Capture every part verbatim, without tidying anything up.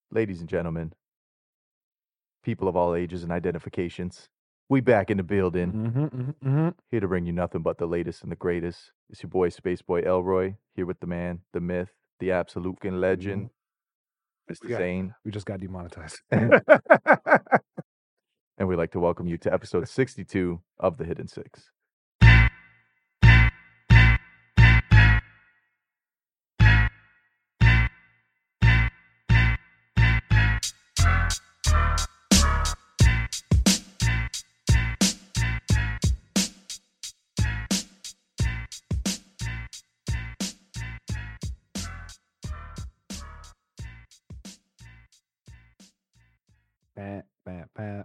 Ladies and gentlemen, people of all ages and identifications, we back in the building, Mm-hmm, mm-hmm, mm-hmm. here to bring you nothing but the latest and the greatest. It's your boy Space Boy Elroy, here with the man, the myth, the absolute fucking legend, Mister Yeah, Zane, we just got demonetized. and we'd like to welcome you to episode sixty-two of The Hidden Six. Bam, bam, bam.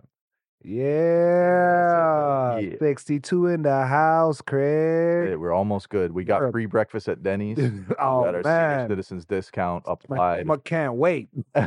Yeah. Yeah. sixty-two in the house, Eh, Craig. We're almost good. We got We're- free breakfast at Denny's. We oh, got our senior man. citizens discount I applied. I can't wait.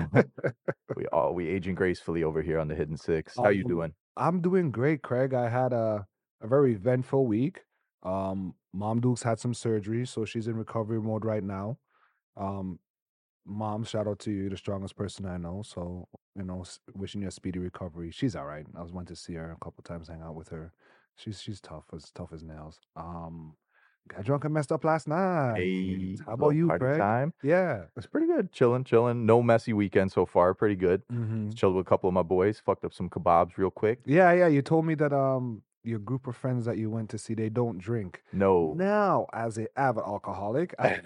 we all we aging gracefully over here on the Hidden Six. How you Um, doing? I'm doing great, Craig. I had a, a very eventful week. Um, Mom Dukes had some surgery, so she's in recovery mode right now. Um, Mom, shout out to you, the strongest person I know. So, you know, s- wishing you a speedy recovery. She's all right. I was went to see her a couple times, hang out with her. She's she's tough, as tough as nails. Um, got drunk and messed up last night. Hey, How little about you, party Craig? time. Yeah. It's pretty good. Chilling, chilling. No messy weekend so far. Pretty good. hmm Chilled with a couple of my boys. Fucked up some kebabs real quick. Yeah, yeah. You told me that um your group of friends that you went to see, they don't drink. No. Now, as an avid alcoholic, I,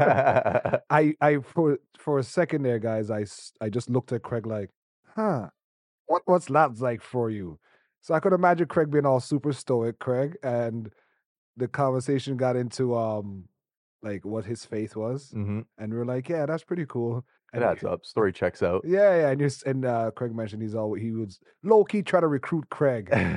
I, I for for a second there, guys, I, s- I just looked at Craig like, huh, what what's that like for you? So I could imagine Craig being all super stoic, Craig, and the conversation got into um like what his faith was, hmm and we were like, yeah, that's pretty cool. It And adds up. Story checks out. yeah, yeah, and you're, s- and uh, Craig mentioned he's all he was low key trying to recruit Craig, and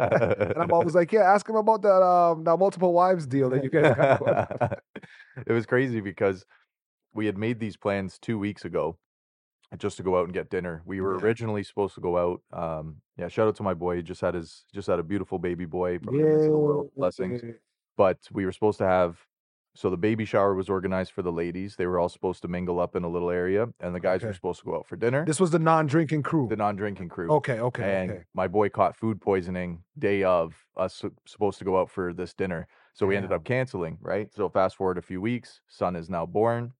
I'm always like, yeah, ask him about that um that multiple wives deal that you guys got going on. It was crazy because we had made these plans two weeks ago just to go out and get dinner. We were Yeah. originally supposed to go out. Um, yeah, shout out to my boy. He just had his just had a beautiful baby boy. Brought him into the world. Blessings. But we were supposed to have, so the baby shower was organized for the ladies. They were all supposed to mingle up in a little area, and the guys were Okay. supposed to go out for dinner. This was the non-drinking crew. The non-drinking crew. Okay, okay, And okay. my boy caught food poisoning day of us su- supposed to go out for this dinner. So we ended up canceling, right? So fast forward a few weeks, son is now born,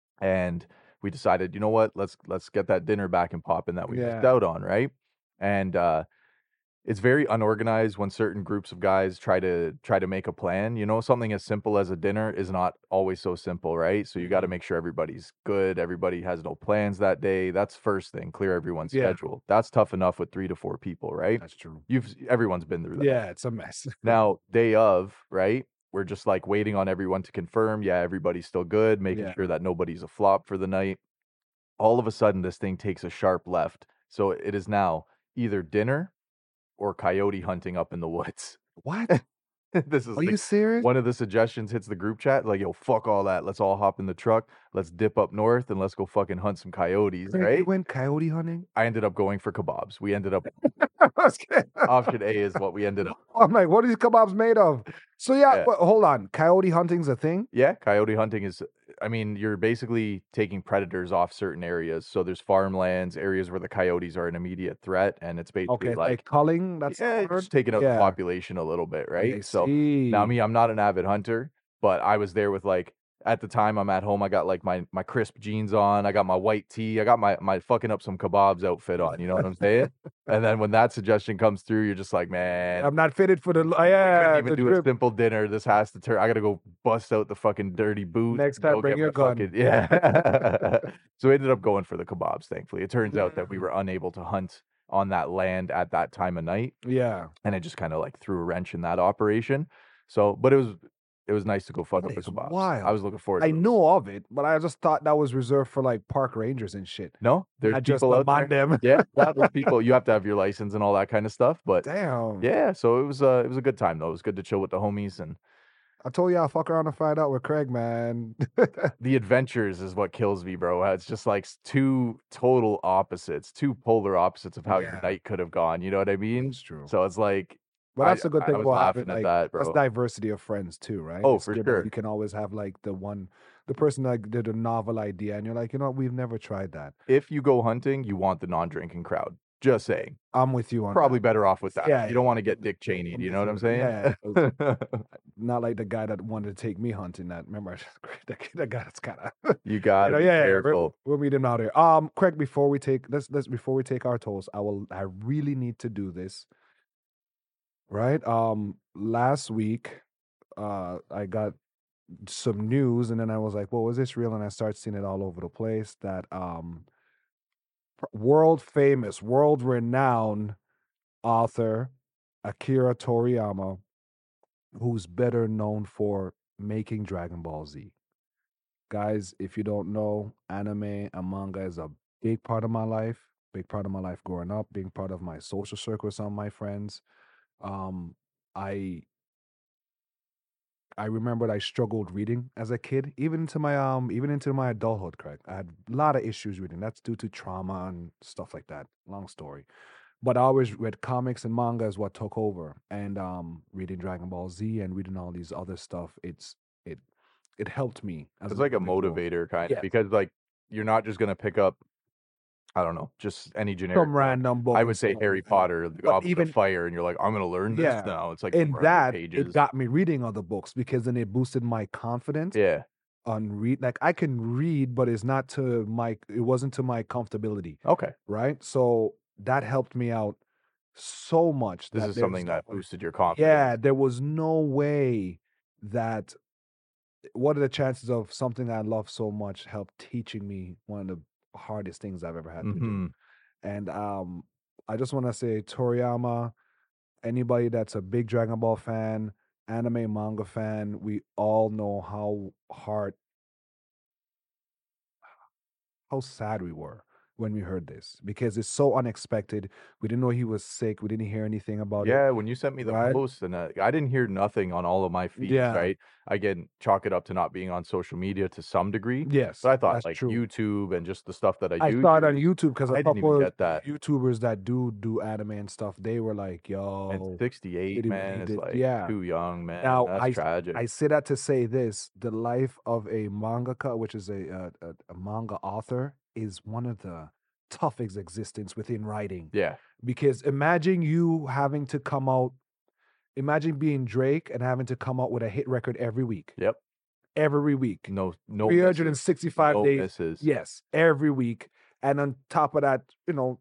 and we decided, you know what, let's let's get that dinner back and popping that we missed Yeah. out on, right? And uh it's very unorganized when certain groups of guys try to try to make a plan. You know, something as simple as a dinner is not always so simple, right? So you got to Mhm. make sure everybody's good, everybody has no plans that day. That's first thing, clear everyone's Yeah. schedule. That's tough enough with three to four people, right? That's true. You've everyone's been through that. Yeah, it's a mess. Now, day of, right? We're just like waiting on everyone to confirm, yeah, everybody's still good, making Yeah. sure that nobody's a flop for the night. All of a sudden, this thing takes a sharp left. So it is now either dinner or coyote hunting up in the woods. What? This is Are you like serious? one of the suggestions hits the group chat, like, yo, fuck all that. Let's all hop in the truck. Let's dip up north and let's go fucking hunt some coyotes, Craig, you right? went coyote hunting? I ended up going for kebabs. We ended up I was kidding. option A is what we ended up. I'm like, what are these kebabs made of? So yeah, Yeah. but hold on. Coyote hunting's a thing? Yeah, coyote hunting is, I mean, you're basically taking predators off certain areas. So there's farmlands, areas where the coyotes are an immediate threat, and it's basically Okay, like, like culling, that's the yeah, word? just taking out the Yeah. population a little bit, right? I So now see. me, I'm not an avid hunter, but I was there with like at the time I'm at home, I got like my my crisp jeans on, I got my white tee, I got my my fucking up some kebabs outfit on, you know what I'm saying? And then when that suggestion comes through, you're just like, man, I'm not fitted for the uh, I yeah, couldn't even the do a trip. simple dinner. This has to turn. I gotta go bust out the fucking dirty boots. Next and time, go bring get your my gun. fucking- yeah. So we ended up going for the kebabs. Thankfully, it turns out that we Mm. were unable to hunt on that land at that time of night, Yeah. and it just kind of like threw a wrench in that operation. So, but it was it was nice to go fuck That up the is kebabs. I wild. was looking forward. I to those. know of it, but I just thought that was reserved for like park rangers and shit. No, there's Not just people the out there. man them. Yeah, yeah, there's people. You have to have your license and all that kind of stuff. But Damn. yeah, so it was uh, it was a good time though. It was good to chill with the homies, and I told you I'll fuck around and find out with Craig, man. the adventures is what kills me, bro. It's just like s- two total opposites, two polar opposites of how your Yeah. night could have gone. You know what I mean? It's true. So it's like, But I- that's a good I thing was about laughing having at like that, that's bro. diversity of friends too, right? Oh, It's for good that sure. you can always have like the one the person that did a novel idea, and you're like, you know what, we've never tried that. If you go hunting, you want the non-drinking crowd. Just saying. I'm with you on Probably that. better off with that. Yeah, You don't yeah, want to get yeah. Dick Cheney. I'm You with know what I'm you. saying? Yeah, 'cause not like the guy that wanted to take me hunting. That remember that, that guy that's kind of You you gotta know, be yeah, yeah. We're, careful. we'll meet him out here. Um, Craig, before we take let's let's before we take our toast, I will. I really need to do this. Right. Um, last week, uh, I got some news, and then I was like, "Well, was this real?" And I started seeing it all over the place. That um, pr- world famous, world renowned author Akira Toriyama, who's better known for making Dragon Ball Z. Guys, if you don't know, anime and manga is a big part of my life, big part of my life growing up, big part of my social circle with some of my friends. Um, I I remembered I struggled reading as a kid, even into my um, even into my adulthood. Correct, I had a lot of issues reading. That's due to trauma and stuff like that. Long story, but I always read comics and manga is what took over. And um, reading Dragon Ball Z and reading all these other stuff, it's it it helped me as It's a like a boy to grow. motivator kind of Yes, because like you're not just gonna pick up, I don't know, just any generic some book. random book I and would say stuff Harry like that. Potter, The But Goblet of even Fire, and you're like, I'm gonna learn this yeah, now. It's like in four hundred that it pages. got me reading other books because then it boosted my confidence Yeah. on read. Like I can read, but it's not to my. It wasn't to my comfortability, Okay. right? So that helped me out so much This that is there's something no that way. boosted your confidence. Yeah, there was no way that. What are the chances of something I love so much help teaching me one of the hardest things I've ever had to do? Hmm. And um, I just want to say, Toriyama, anybody that's a big Dragon Ball fan, anime manga fan, we all know how hard, how sad we were when we heard this because it's so unexpected. We didn't know he was sick. We didn't hear anything about it, Yeah, when you sent me the right? post and uh, I didn't hear nothing on all of my feeds, Yeah. right? Again, chalk it up to not being on social media to some degree. Yes, But I thought that's like true. YouTube and just the stuff that I I do saw it on use, YouTube because a I didn't even couple of get that. YouTubers that do do anime and stuff, they were like, And "Yo, sixty-eight, did he, he man, is did, like yeah." too young, man. Now That's I s- tragic. I say that to say this: the life of a mangaka, which is a a, a, a manga author, is one of the toughest existence within writing. Yeah. Because imagine you having to come out, imagine being Drake and having to come out with a hit record every week, Yep. every week, No, no three hundred misses. sixty-five No days. misses. Yes, every week, and on top of that, you know,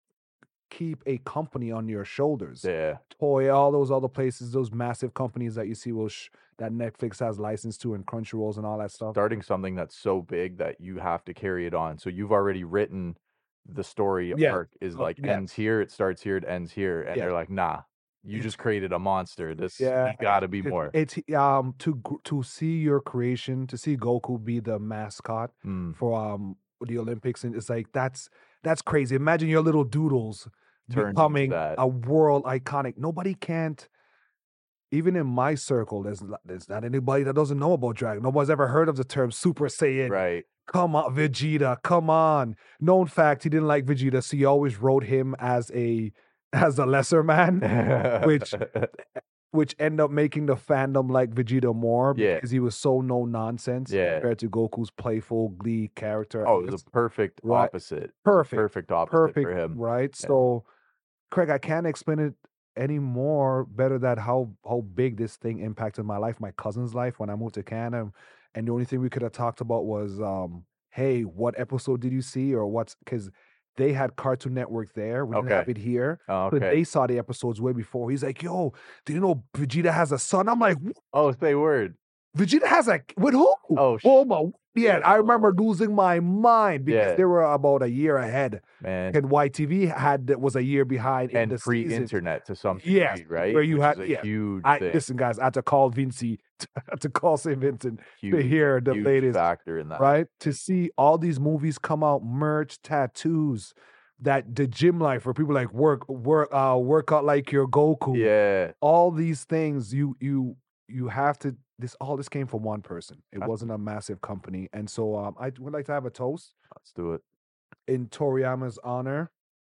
keep a company on your shoulders. Yeah. Toy, all those other places, those massive companies that you see will sh- that Netflix has license to and Crunchyrolls and all that stuff. Starting something that's so big that you have to carry it on. So you've already written the story Yeah. arc is Oh, like yes. ends here, it starts here, it ends here, and Yes. they're like, nah, you It's- just created a monster. This Yeah, you gotta be it- more. It's um to gr- to see your creation, to see Goku be the mascot Mm, for um the Olympics, and it's like that's that's crazy. Imagine your little doodles turns into becoming that. a world iconic. Nobody can't. Even in my circle, there's not- there's not anybody that doesn't know about Dragon. Nobody's ever heard of the term Super Saiyan. Right. Come on, Vegeta. Come on. Known fact, he didn't like Vegeta, so he always wrote him as a as a lesser man, which which end up making the fandom like Vegeta more Yeah. because he was so no nonsense Yeah. compared to Goku's playful glee character. Oh, it was a perfect Right. opposite. It was a Perfect. perfect opposite Perfect, for him. right? Yeah. So, Craig, I can't explain it any more better that how how big this thing impacted my life, my cousin's life when I moved to Canada, and the only thing we could have talked about was, um, hey, what episode did you see or what's because they had Cartoon Network there, we didn't have Okay. it here, Oh, but okay. they saw the episodes way before. He's like, "Yo, do you know Vegeta has a son?" I'm like, "What? Oh, say word. Vegeta has a with who? Oh, sh- Oh my, yeah!" I remember Oh. losing my mind because Yeah. they were about a year ahead. Man. And Y T V had was a year behind in And the season. pre-internet to some degree, Yes, right? where you Which had is a yes. huge I thing. listen, guys. I had to call Vinci, I had to call Saint Vincent to Huge, hear the huge latest, factor in that. right? To see all these movies come out, merch, tattoos, that the gym life where people like work, work, uh, work out like your Goku. Yeah. All these things you you you have to. This all this came from one person. It That's- wasn't a massive company, and so um, I would like to have a toast Let's do it. in Toriyama's honor.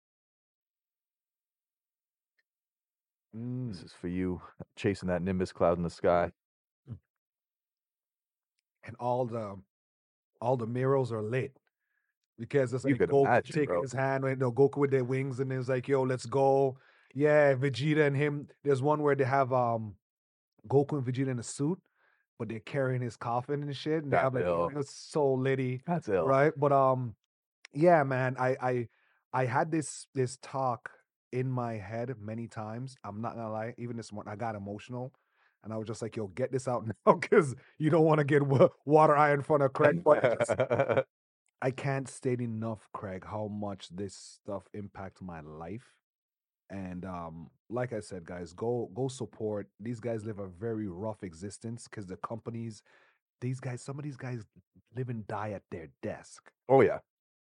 Mm. This is for you, chasing that Nimbus cloud in the sky. And all the all the murals are lit because it's You like could Goku imagine, taking bro. his hand, you know, Goku with their wings, and it's like, yo, let's go. Yeah, Vegeta and him. There's one where they have um Goku and Vegeta in a suit, but they're carrying his coffin and shit, and they That's have like ill. it's so litty, That's ill. right? But um, yeah, man, I I I had this this talk in my head many times. I'm not gonna lie, even this morning I got emotional, and I was just like, "Yo, get this out now, because you don't want to get wa- water eye in front of Craig." But it's just, I can't state enough, Craig, how much this stuff impacts my life. And um, like I said, guys, go go support. These guys live a very rough existence because the companies, these guys, some of these guys live and die at their desk. Oh yeah.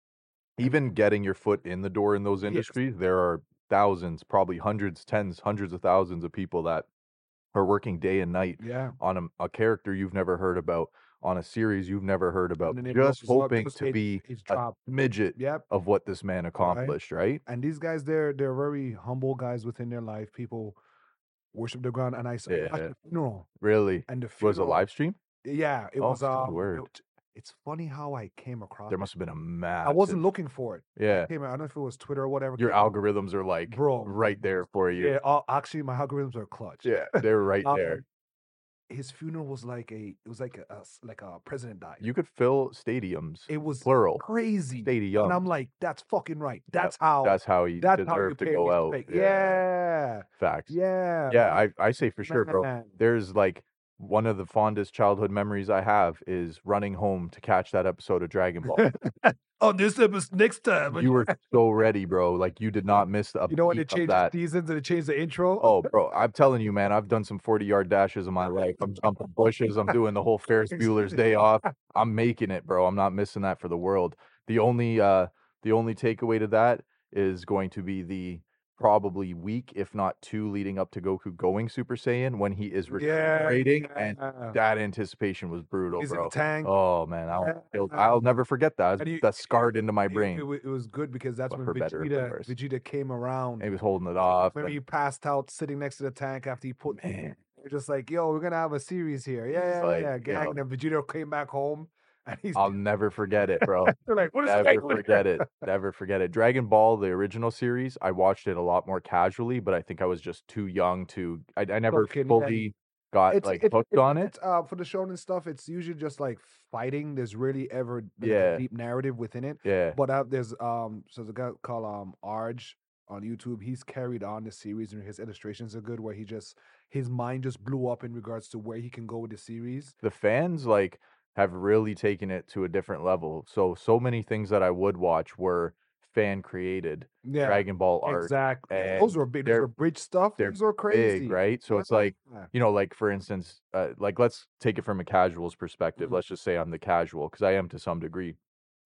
And Even getting your foot in the door in those yes, industries, there are thousands, probably hundreds, tens, hundreds of thousands of people that are working day and night yeah. on a, a character you've never heard about, on a series you've never heard And about, then it just blows up, hoping just to it be it's a dropped. midget Yep. of what this man Right. accomplished, right? And these guys, they're they're very humble guys within their life. People worship the ground. And I, s- I watched Yeah, the funeral, really. and the Was it a funeral, live stream? yeah, it Oh, was good um, word. it- it's funny how I came across There it. must have been a I wasn't massive. looking for it. It Yeah, came out, I don't know if it was Twitter or whatever. your Came out. algorithms are like Bro, right there for you. yeah, uh, actually, my algorithms are clutch. Yeah, they're right Um, there. his funeral was like a, it was like a, a s- like a president died. You could fill stadiums, It was plural, crazy, and stadiums. I'm like, that's fucking right. Yep, That's how. That's how he That's how you deserved to pay go out. respect. Yeah, Yeah, facts. yeah, Yeah, I I say for sure, bro. man. There's like one of the fondest childhood memories I have is running home to catch that episode of Dragon Ball. Oh, this episode next time. You were so ready, bro. Like you did not miss a You know when they beat of changed the that. seasons and they changed the intro? Oh, bro, I'm telling you, man, I've done some forty-yard dashes in my life. I'm jumping bushes. I'm doing the whole Ferris Bueller's Day Off. I'm making it, bro. I'm not missing that for the world. The only uh the only takeaway to that is going to be the probably week, if not two, leading up to Goku going Super Saiyan when he is Yeah, recuperating, and yeah. that anticipation was brutal, He's in the bro. tank. Oh man, I'll Yeah. I'll never forget that. And you, That's scarred into my it, it, brain, wa- it was good because that's but when for better or for Vegeta worse. Vegeta came around. And he was holding it off. Remember, and- he passed out sitting next to the tank after he put. Man, They're just like, yo, we're gonna have a series here. Yeah, yeah, like, yeah. Gang. yo. And then Vegeta came back home, and he's. I'll never forget it, bro. They're like, what is Never that? forget it. Never forget it. Dragon Ball, the original series, I watched it a lot more casually, but I think I was just too young to. I, I never Soak in, yeah. fully got It's like it's hooked it's, on it. it's uh for the shonen stuff. It's usually just like fighting. There's really ever like, a Yeah. deep narrative within it. Yeah. But uh, there's um so there's a guy called um Arj on YouTube. He's carried on the series and his illustrations are good. Where he just his mind just blew up in regards to where he can go with the series. The fans like have really taken it to a different level. So so many things that I would watch were fan created. Yeah, Dragon Ball art. exactly. and Those were big. Those they're- were bridge stuff. they're Those were crazy, Big, right? So it's like, Yeah. you know, like for instance, uh, like let's take it from a casual's perspective. Mhm. Let's just say I'm the casual because I am to some degree.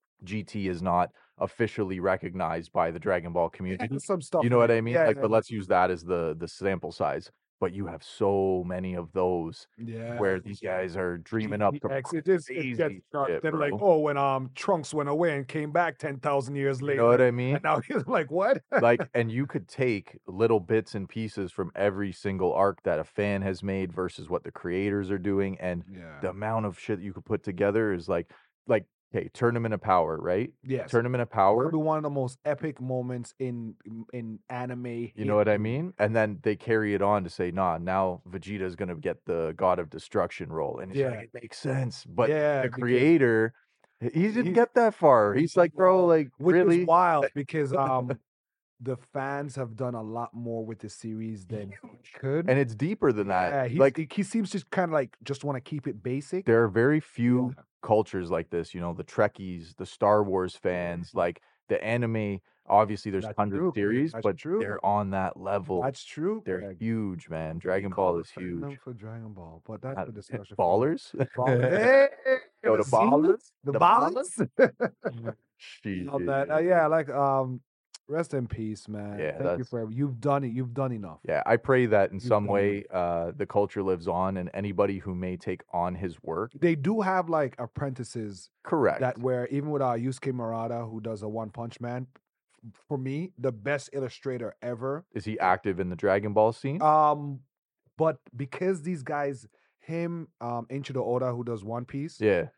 G T is not officially recognized by the Dragon Ball community. There's some stuff. You know in what it. I mean? Yeah, Like, yeah, but let's use that as the the sample size. But you have so many of those yeah. where these guys are dreaming up to G T X, it is it crazy gets dark. shit, Then like, bro. oh, when um Trunks went away and came back ten thousand years You later. know what I mean? And now he's like, what? Like, and you could take little bits and pieces from every single arc that a fan has made versus what the creators are doing, and Yeah. the amount of shit you could put together is like, like, okay, Tournament of Power, right? Yes. Tournament of Power. Probably one of the most epic moments in in anime. You know what I history. mean? And then they carry it on to say, nah, now Vegeta is gonna get the God of Destruction role, and it's Yeah. like it makes sense. But Yeah, the because creator, he he didn't he- get that far. He's like, bro, like which really? is wild because um the fans have done a lot more with the series than he could. And it's deeper than that. yeah, he's, like he, he seems to kind of like just want to keep it basic. there are very few Yeah. cultures like this, you know, the Trekkies, the Star Wars fans, like the anime. Obviously, there's That's hundreds true, of series, that's but true. they're on that level. That's true. They're Greg. huge, man. We Dragon call Ball the is huge. fandom for Dragon Ball, but that's Uh, a discussion. for another- Ballers? Ball- Hey, Yo, the see? ballers? The The ballers. Shit. Love that. Uh, yeah, like um, rest in peace, man. Yeah, Thank you that's- for you've done it. You've done enough. Yeah, I pray that in You've some done way uh, the culture lives on, and anybody who may take on his work. They do have like apprentices Correct. that where even with uh, Yusuke Murata, who does a One Punch Man, f- for me the best illustrator ever. Is he active in the Dragon Ball scene? Um, but because these guys, him, um, Inchido Oda, who does One Piece, yeah.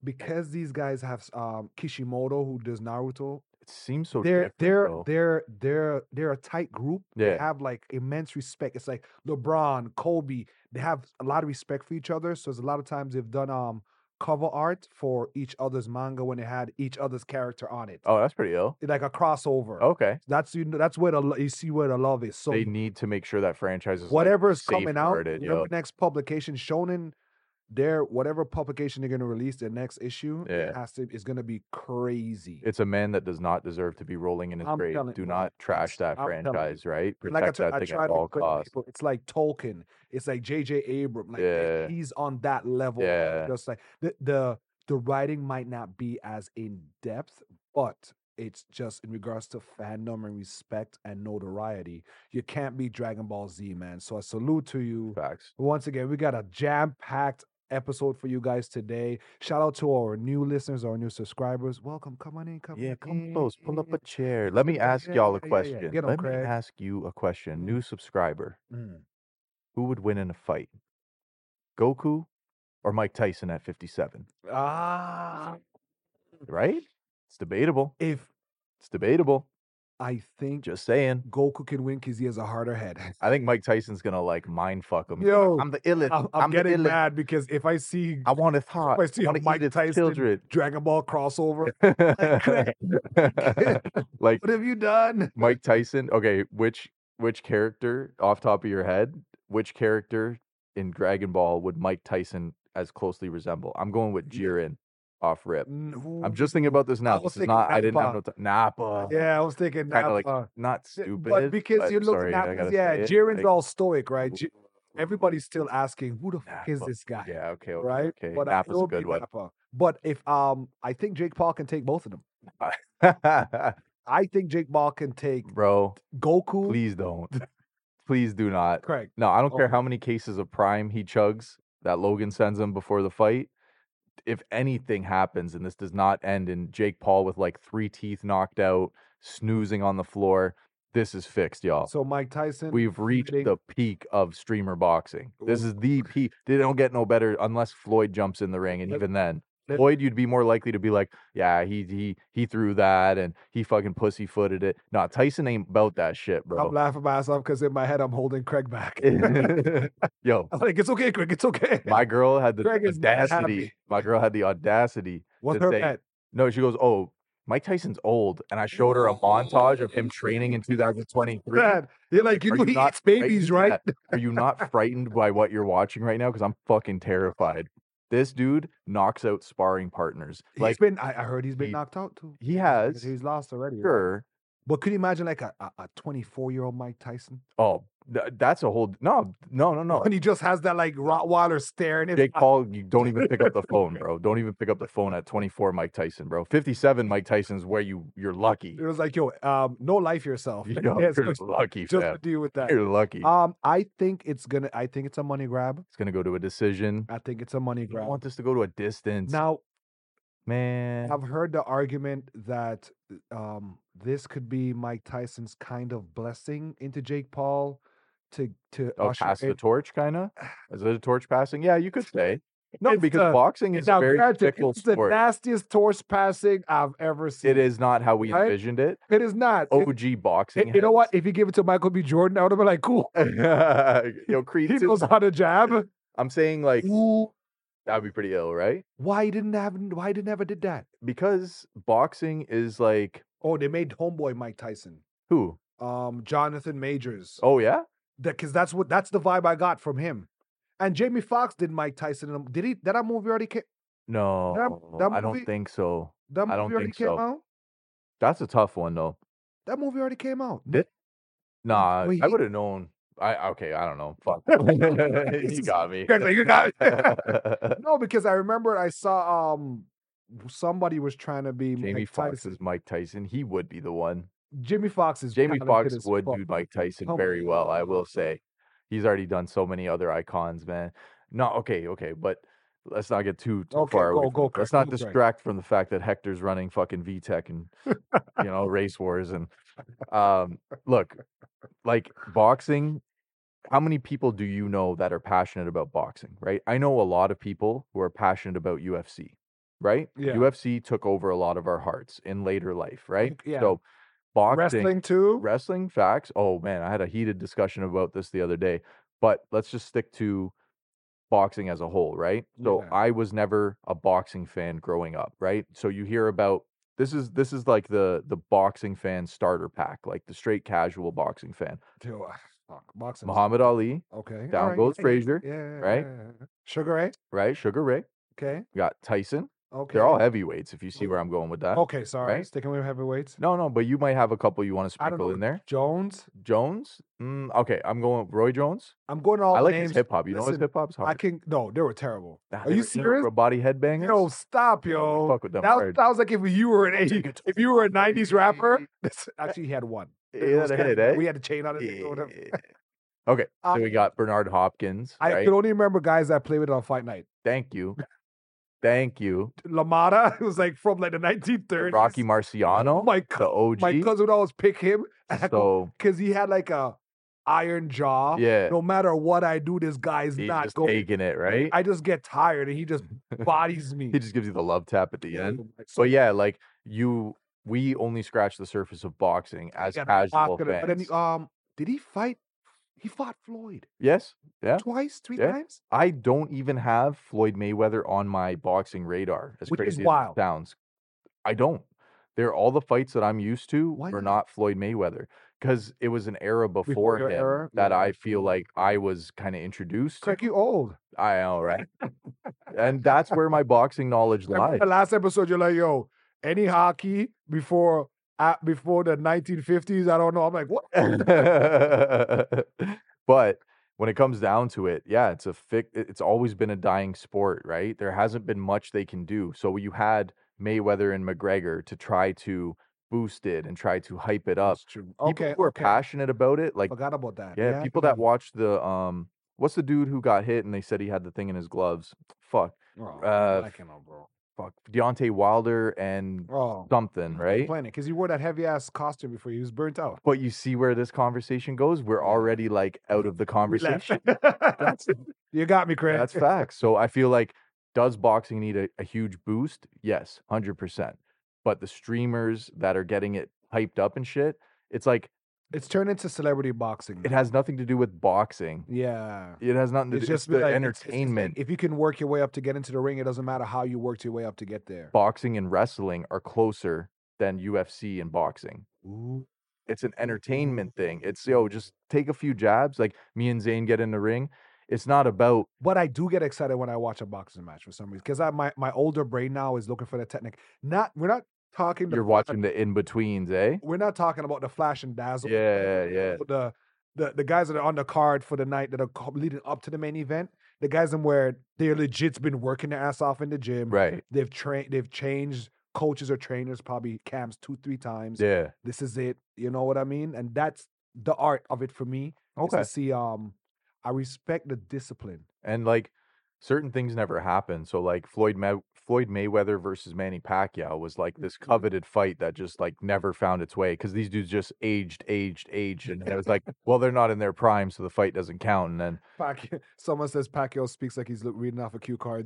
because these guys have um Kishimoto who does Naruto. It seems so They're different, they're though. they're they're they're a tight group. They Yeah. have like immense respect. It's like LeBron, Kobe. They have a lot of respect for each other. So there's a lot of times they've done um cover art for each other's manga when they had each other's character on it. Oh, that's pretty ill. Like a crossover. Okay. That's you know, that's where the lo- you see where the love is. So They need to make sure that franchise is like, whatever is coming out, safeguarded, whatever yo. next publication Shonen, their whatever publication they're gonna release their next issue, Yeah. it has to is gonna be crazy. It's a man that does not deserve to be rolling in his I'm grave. telling Do you, not trash it's- that I'm telling you. franchise, right? And like I, Protect try, that I thing try at to all explain to costs. people, it's like Tolkien, it's like J J Abrams, like Yeah. he's on that level. Yeah. Just like the the the writing might not be as in depth, but it's just in regards to fandom and respect and notoriety. You can't beat Dragon Ball Z, man. So I salute to you. Facts. Once again, we got a jam-packed episode for you guys today. Shout out to our new listeners, our new subscribers. Welcome. Come on in. Come Yeah, on come in. close. Pull up a chair. Let me Yeah, ask yeah, y'all a yeah, yeah, yeah. question. Get 'em, Let me Craig. ask you a question. Mm. New subscriber. Mm. Who would win in a fight? Goku or Mike Tyson at fifty-seven? Ah, Right? It's debatable. if It's debatable. I think Just saying. Goku can win because he has a harder head. I think Mike Tyson's gonna like mind fuck him. Yo, I'm the illest. I'm, I'm, I'm, the getting illest. mad because if I see I want his if heart. I see I a want to Mike eat its Tyson children. Dragon Ball crossover, Craig. Like what have you done? Mike Tyson. Okay, which which character off top of your head? Which character in Dragon Ball would Mike Tyson as closely resemble? I'm going with Jiren off rip. I'm just thinking about this I now. was This is thinking not. I didn't have Nappa. no time. Nappa. Yeah, I was thinking Kind of like Nappa. not Yeah, stupid. but because you look sorry, at I Nappa, gotta yeah, say it, Jiren's like, all stoic, right? Ji- Everybody's still asking who the fuck is Nappa. this guy, Yeah. Okay. Okay. right? Okay. But uh, Nappa's a it'll be good one. Nappa. But if um, I think Jake Paul can take both of them. I think Jake Paul can take Bro, Goku. please don't. Please do not. Correct. No, I don't care Okay. how many cases of Prime he chugs that Logan sends him before the fight. If anything happens and this does not end in Jake Paul with like three teeth knocked out, snoozing on the floor, this is fixed, y'all. So Mike Tyson. We've reached fighting- the peak of streamer boxing. This Ooh. is the peak. They don't get no better unless Floyd jumps in the ring, and Let- even then, let- Floyd, you'd be more likely to be like, yeah, he he he threw that and he fucking pussyfooted it. No, Tyson ain't about that shit, I'm bro. laughing myself because in my head I'm holding Craig back. Yo, I'm like, it's okay, Craig. It's okay. my girl had the Craig is not audacity. happy. My girl had the audacity. What's to her say- bet? No, she goes, oh, Mike Tyson's old, and I showed her a montage of him training in two thousand twenty-three. Dad, you're like, you Are know, you he not eats babies, frightened? right? Are you not frightened by what you're watching right now? Because I'm fucking terrified. This dude knocks out sparring partners. He's Like, been. I, I heard he's been he- knocked out too. he has, He's lost already. right? sure. But could you imagine like a a twenty-four year old Mike Tyson Oh, th- that's a whole no, no, no, no. when he just has that like Rottweiler staring at Jake Paul, you don't even pick up the phone, bro. Don't even pick up the phone at twenty-four, Mike Tyson, bro. fifty-seven, Mike Tyson's where you you're lucky. It was like, yo, um, no life yourself. Yo, Yeah, so you're lucky, just fam. to deal with that. You're lucky. Um, I think it's gonna. I think it's a money grab. It's gonna go to a decision. I think it's a money I don't grab. want this to go to a distance, Now, man. I've heard the argument that um this could be Mike Tyson's kind of blessing into Jake Paul to to Oh, usher pass the in- torch, kind of. Is it a torch passing? Yeah, you could say. No, It's because the- boxing is now, a very granted, fickle it's the sport. nastiest torch passing I've ever seen. It is not how we Right? envisioned it. It is not. It- O G boxing. it- you know what? If you give it to Michael B. Jordan, I would have been like, cool. heads. Yo, Creed. He too. knows how to jab. I'm saying like Ooh, that'd be pretty ill, right? why he didn't have? Why he never did that? Because boxing is like Oh, they made homeboy Mike Tyson. who? Um, Jonathan Majors. Oh yeah. That because that's what that's the vibe I got from him. And Jamie Foxx did Mike Tyson. in a- Did he? Did that movie already came? No, that I don't movie- think so. That movie I don't already think came so. out. That's a tough one though. That movie already came out. Did- Nah, Wait, I he- would have known. I okay, I don't know. Fuck. You got me. Exactly, you got it. No, because I remember I saw um somebody was trying to be Jamie Mike Foxx Tyson. is Mike Tyson. He would be the one. Jimmy Fox is Jamie talented Foxx as would fuck. do Mike Tyson Come very well, I will on. say. He's already done so many other icons, man. No, okay, okay, but let's not get too too Okay, far away. go- from go, it. Let's Craig, not go, Craig. distract from the fact that Hector's running fucking V TEC and you know race wars and um look, like boxing. How many people do you know that are passionate about boxing? Right, I know a lot of people who are passionate about U F C. right? Yeah. U F C took over a lot of our hearts in later life, right? Yeah. So boxing, Wrestling too. wrestling facts. Oh man, I had a heated discussion about this the other day. But let's just stick to boxing as a whole, right? So Yeah. I was never a boxing fan growing up, right? So you hear about this is this is like the the boxing fan starter pack, like the straight casual boxing fan. Dude, ah, fuck, boxing. Muhammad Ali, Okay. down All right. goes yeah, Frazier, Yeah. yeah, right? yeah, yeah. Sugar Ray. Right? Sugar Ray. Okay. We got Tyson. Okay. They're all heavyweights, if you see where I'm going with that. Okay. Sorry. right? Sticking with heavyweights. No, no, but you might have a couple you want to I don't sprinkle know. in there. Jones. Jones? Mm, okay, I'm going with Roy Jones. I'm going to all I the like names. his hip hop. You know his Listen, hip hop's hard. I can no, they were terrible. Nah, Are they you were- they were serious? for body headbangers? Yo, stop, yo. Fuck with them That hard. sounds like if you were an eighty, if you were a nineties rapper. This, actually, he had one. He It had was a kinda- hit, eh? We had a chain on it. Yeah. Okay, so we Um, got Bernard Hopkins, I right? could only remember guys that played with it on Fight Night. Thank you. Thank you. Lamada, it was like from like the nineteen thirties. Rocky Marciano, my the co- O G. my cousin would always pick him So because he had like a iron jaw. Yeah. No matter what I do, this guy's he's not just going. taking it, right? I just get tired and he just bodies me. He just gives you the love tap at the end. So But yeah, like you, we only scratch the surface of boxing as yeah, casual but then, fans. um, did he fight? He fought Floyd Yes, yeah. twice, three Yeah. times. I don't even have Floyd Mayweather on my boxing radar. As Which is crazy as wild. it sounds, I don't. They're all the fights that I'm used to Why were not? not Floyd Mayweather because it was an era before, your him era? that Yeah, I feel absolutely. like I was kind of introduced to. Craig, you old. I know, right? And that's where my boxing knowledge Remember lies. the last episode, you're like, yo, any hockey before uh, before the nineteen fifties? I don't know. I'm like, what? But when it comes down to it, yeah, it's a fic- it- it's always been a dying sport, right? There hasn't been much they can do. So you had Mayweather and McGregor to try to boost it and try to hype it up. That's true. People Okay, who are okay. passionate about it, like Forgot about that. yeah, people that yeah. watch the um what's the dude who got hit and they said he had the thing in his gloves? Fuck. Oh, uh, I cannot, bro. Fuck. Deontay Wilder and Oh, something, right? playing it because he wore that heavy ass costume before he was burnt out. But you see where this conversation goes? We're Yeah. already like out of the We left. conversation. That's You got me, Craig. that's facts. So I feel like does boxing need a, a huge boost? Yes, one hundred percent. But the streamers that are getting it hyped up and shit, it's like It's turned into celebrity boxing. it now. has nothing to do with boxing. Yeah. It has nothing to It's do just it's the like, it's- it's- it's like entertainment. if you can work your way up to get into the ring, it doesn't matter how you worked your way up to get there. Boxing and wrestling are closer than U F C and boxing. Ooh. It's an entertainment thing. It's yo, just take a few jabs. Like me and Zane get in the ring. It's not about But I do get excited when I watch a boxing match for some reason because my my older brain now is looking for the technique. Not we're not talking. the you're fla- watching the in betweens, eh? We're not talking about the flash and dazzle. Yeah, yeah. The the the guys that are on the card for the night that are co- leading up to the main event. The guys in where they're legit's been working their ass off in the gym. Right. They've trained. They've changed coaches or trainers probably camps two three times. Yeah. This is it. You know what I mean? And that's the art of it for me. is Okay. to see um, I respect the discipline. And like certain things never happen. So like Floyd May- Floyd Mayweather versus Manny Pacquiao was like this Mhm. coveted fight that just like never found its way because these dudes just aged, aged, aged, and it was like, well, they're not in their prime, so the fight doesn't count. And then Pacquiao, someone says Pacquiao speaks like he's lo- reading off of cue cards.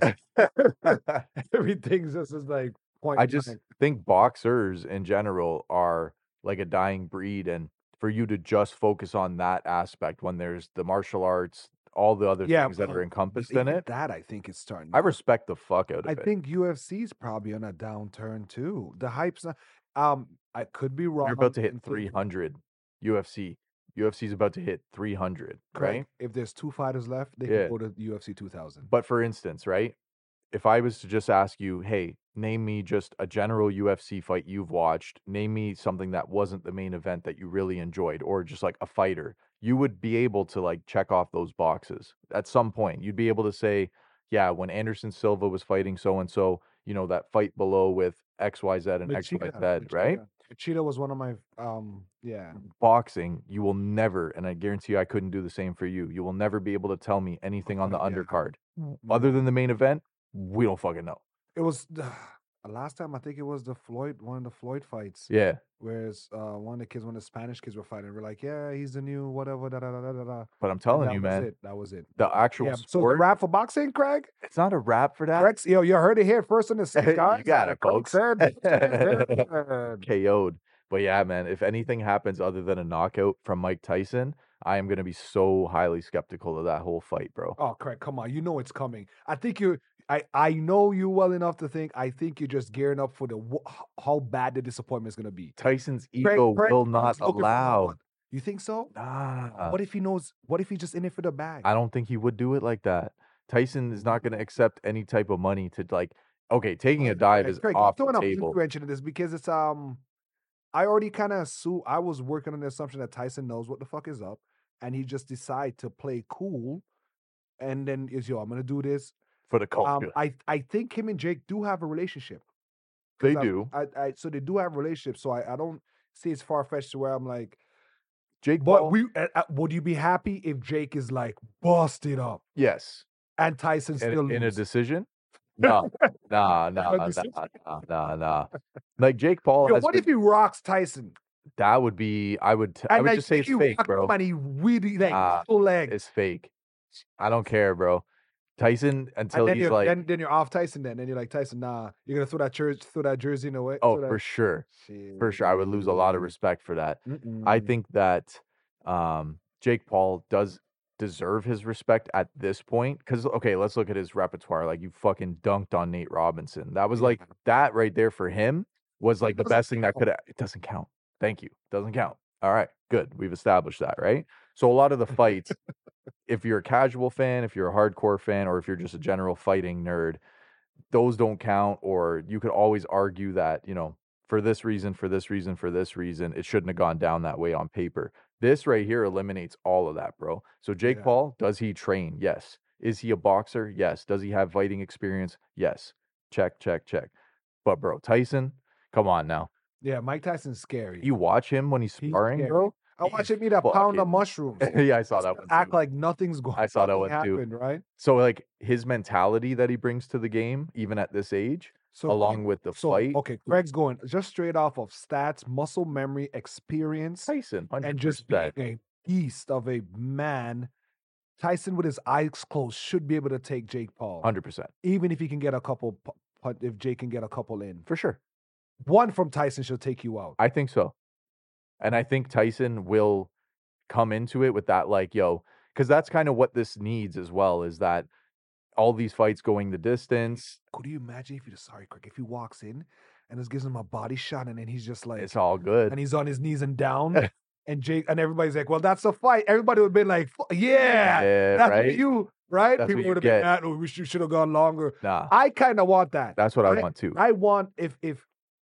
Everything's just is like point. I just think boxers in general are like a dying breed, and for you to just focus on that aspect when there's the martial arts, all the other Yeah, things that but are encompassed even in it, that I think is starting. I to- respect the fuck out of I it. think U F C's probably on a downturn too. The hype's not. Um, I could be wrong. You're about to hit and please- three hundred U F C. U F C's about to hit three hundred, Craig, right? if there's two fighters left, they Yeah. can go to U F C two thousand. But for instance, right? If I was to just ask you, hey, name me just a general U F C fight you've watched, name me something that wasn't the main event that you really enjoyed, or just like a fighter, you would be able to like check off those boxes at some point. You'd be able to say, yeah, when Anderson Silva was fighting so and so, you know, that fight below with X Y Z and X Y Z, right? Cheetah was one of my um yeah. Boxing, you will never, and I guarantee you I couldn't do the same for you. You will never be able to tell me anything on the Yeah. undercard. Other than the main event, we don't fucking know. It was last time I think it was the Floyd, one of the Floyd fights. Yeah. Whereas uh, one of the kids, one of the Spanish kids were fighting. We're like, yeah, he's the new whatever, da da da da da. da. But I'm And telling that you, was man, it. That was it. the actual Yeah. So it's a sport, wrap for boxing, Craig. it's not a wrap for that. Craig, yo, you heard it here first on the six, guys. You got Uh, it, Craig folks. said, yeah. K O'd. But yeah, man, if anything happens other than a knockout from Mike Tyson, I am going to be so highly skeptical of that whole fight, bro. Oh, Craig, come on. You know it's coming. I think you I I know you well enough to think I think you're just gearing up for the wh- how bad the disappointment is going to be. Tyson's Craig, ego Craig will is not looking for allow. what? You think so? Nah. What if he knows? What if he's just in it for the bag? I don't think he would do it like that. Tyson is not going to accept any type of money to like. Okay, taking a dive Craig, is Craig, off you're the throwing a table. wrench into this because it's um. I already kind of assume I was working on the assumption that Tyson knows what the fuck is up, and he just decide to play cool, and then is yo, I'm gonna do this. For the culture, Um, I I think him and Jake do have a relationship. they 'Cause I- do. I, I so they do have a relationship. So I, I don't see it's far fetched to where I'm like, Jake but Paul, we uh, uh, would you be happy if Jake is like busted up yes, and Tyson in, still in a lose? decision. No, nah, nah, A nah, decision? nah, nah, nah. Like Jake Paul Yo, has what been, if he rocks Tyson that would be. I would. T- I and would like just say if it's you fake, rock bro. him and he really like Nah, full leg, It's fake. I don't care, bro. Tyson and until then he's you're like, then, then you're off Tyson. Then then you're like Tyson, nah, you're gonna throw that jersey, throw that jersey in away. oh, throw for that- sure, for sure, I would lose a lot of Shit. respect for that. I Mm-mm. think that um, Jake Paul does deserve his respect at this point. Because okay, let's look at his repertoire. Like you fucking dunked on Nate Robinson. That was Yeah. like that right there for him was like the Doesn't best thing that count. could. It doesn't count. Thank you. Doesn't count. All right, good. We've established that, right? So a lot of the fights, if you're a casual fan, if you're a hardcore fan, or if you're just a general fighting nerd, those don't count. Or you could always argue that, you know, for this reason, for this reason, for this reason, it shouldn't have gone down that way on paper. This right here eliminates all of that, bro. So Jake Yeah. Paul, does he train? Yes. Is he a boxer? Yes. Does he have fighting experience? Yes. Check, check, check. But bro, Tyson, come on now. Yeah, Mike Tyson's scary. You watch him when he's He's sparring, scary. bro. I watch he's him eat a pound of fucking- mushrooms. Yeah, I saw that one Act too. like nothing's going. I saw that nothing one too. happened, right? So like his mentality that he brings to the game, even at this age, So along with the so fight, okay, Greg's going just straight off of stats, muscle memory, experience, Tyson, and just being a beast of a man. Tyson, with his eyes closed, should be able to take Jake Paul, hundred percent even if he can get a couple. pu- pu- If Jake can get a couple in, for sure. one from Tyson should take you out. I think so, and I think Tyson will come into it with that, like, yo, because that's kind of what this needs as well. Is that all these fights going the distance? Could you imagine if you sorry, Craig, if he walks in and just gives him a body shot, and then he's just like, It's all good. and he's on his knees and down, and Jake and everybody's like, "Well, that's a fight." Everybody would have been like, "Fu- "Yeah, Yeah, that's right. what you right." That's People what you would have been, get. "That oh, we should have gone longer." Nah, I kind of want that. that's what I I- want too. I want if if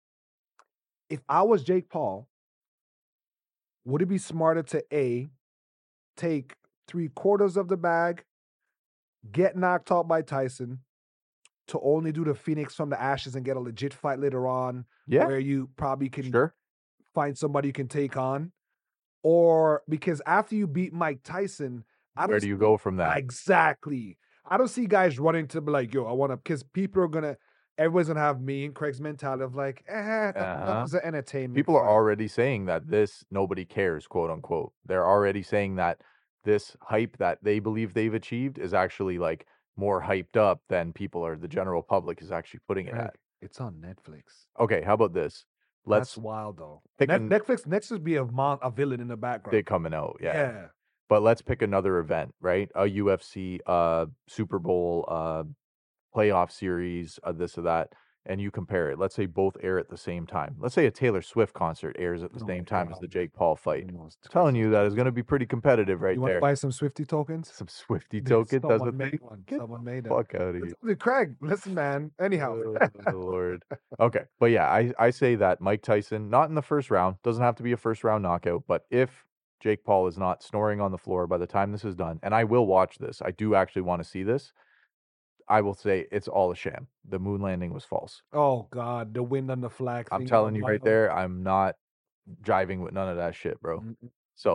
if I was Jake Paul, would it be smarter to a take three quarters of the bag, get knocked out by Tyson, to only do the Phoenix from the ashes and get a legit fight later on, Yeah, where you probably can sure. find somebody you can take on, or because after you beat Mike Tyson, I don't Where do you see- go from that? Exactly. I don't see guys running to be like, yo, I want to, because people are gonna, everyone's gonna have me and Craig's mentality of like, eh, that, that Uh-huh. was an entertainment. People are fight. already saying that this nobody cares, quote unquote. They're already saying that this hype that they believe they've achieved is actually like more hyped up than people or the general public is actually putting it Craig, at. it's on Netflix. Okay, how about this? Let's That's wild though. pick Net- an- Netflix, Netflix be a mon- a villain in the background. they coming out, yeah. yeah. But let's pick another event, right? A U F C, uh, Super Bowl, uh, playoff series, uh, this or that, and you compare it. Let's say both air at the same time. Let's say a Taylor Swift concert airs at the Oh same my time as God. the Jake Paul fight. Who knows? I'm telling you that is going to be pretty competitive right You want to there. buy some Swifty tokens? Some Swifty Dude, token does someone a made thing. one. Get Someone made it. Fuck out of here. Dude, Craig, listen, man. Anyhow, Oh, Lord. Okay. But yeah, I, I say that Mike Tyson, not in the first round, doesn't have to be a first round knockout, but if Jake Paul is not snoring on the floor by the time this is done, and I will watch this, I do actually want to see this, I will say it's all a sham. The moon landing was false. oh God, the wind on the flag. I'm thing telling going you right viral. there, I'm not jiving with none of that shit, bro. Mm-mm. So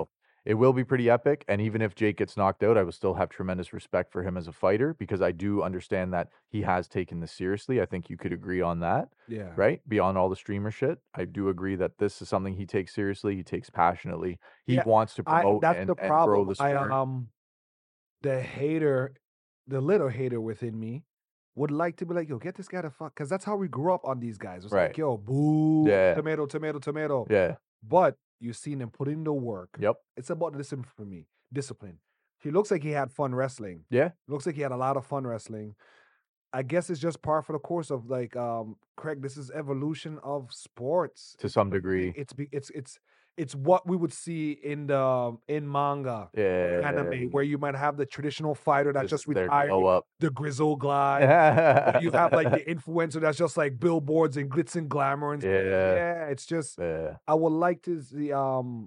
It will be pretty epic. And even if Jake gets knocked out, I will still have tremendous respect for him as a fighter because I do understand that he has taken this seriously. I think you could agree on that, Yeah. right? Beyond all the streamer shit, I do agree that this is something he takes seriously. He takes passionately. He Yeah. wants to I promote that's and, the and grow problem. the I sport. um the hater, the little hater within me would like to be like, yo, get this guy to fuck, because that's how we grew up on these guys. It's Right. like, yo, boo, Yeah. tomato, tomato, tomato. Yeah. But you've seen him put in the work. Yep. It's about discipline for me. Discipline. He looks like he had fun wrestling. Yeah. Looks like he had a lot of fun wrestling. I guess it's just par for the course of like, um, Craig, this is evolution of sports. To some degree. It's be- it's it's it's what we would see in the in manga, Yeah. anime, where you might have the traditional fighter that just their retired, glow up. the grizzle glide. You have like the influencer that's just like billboards and glitz and glamour and stuff. Yeah. Yeah, it's just Yeah. I would like to see um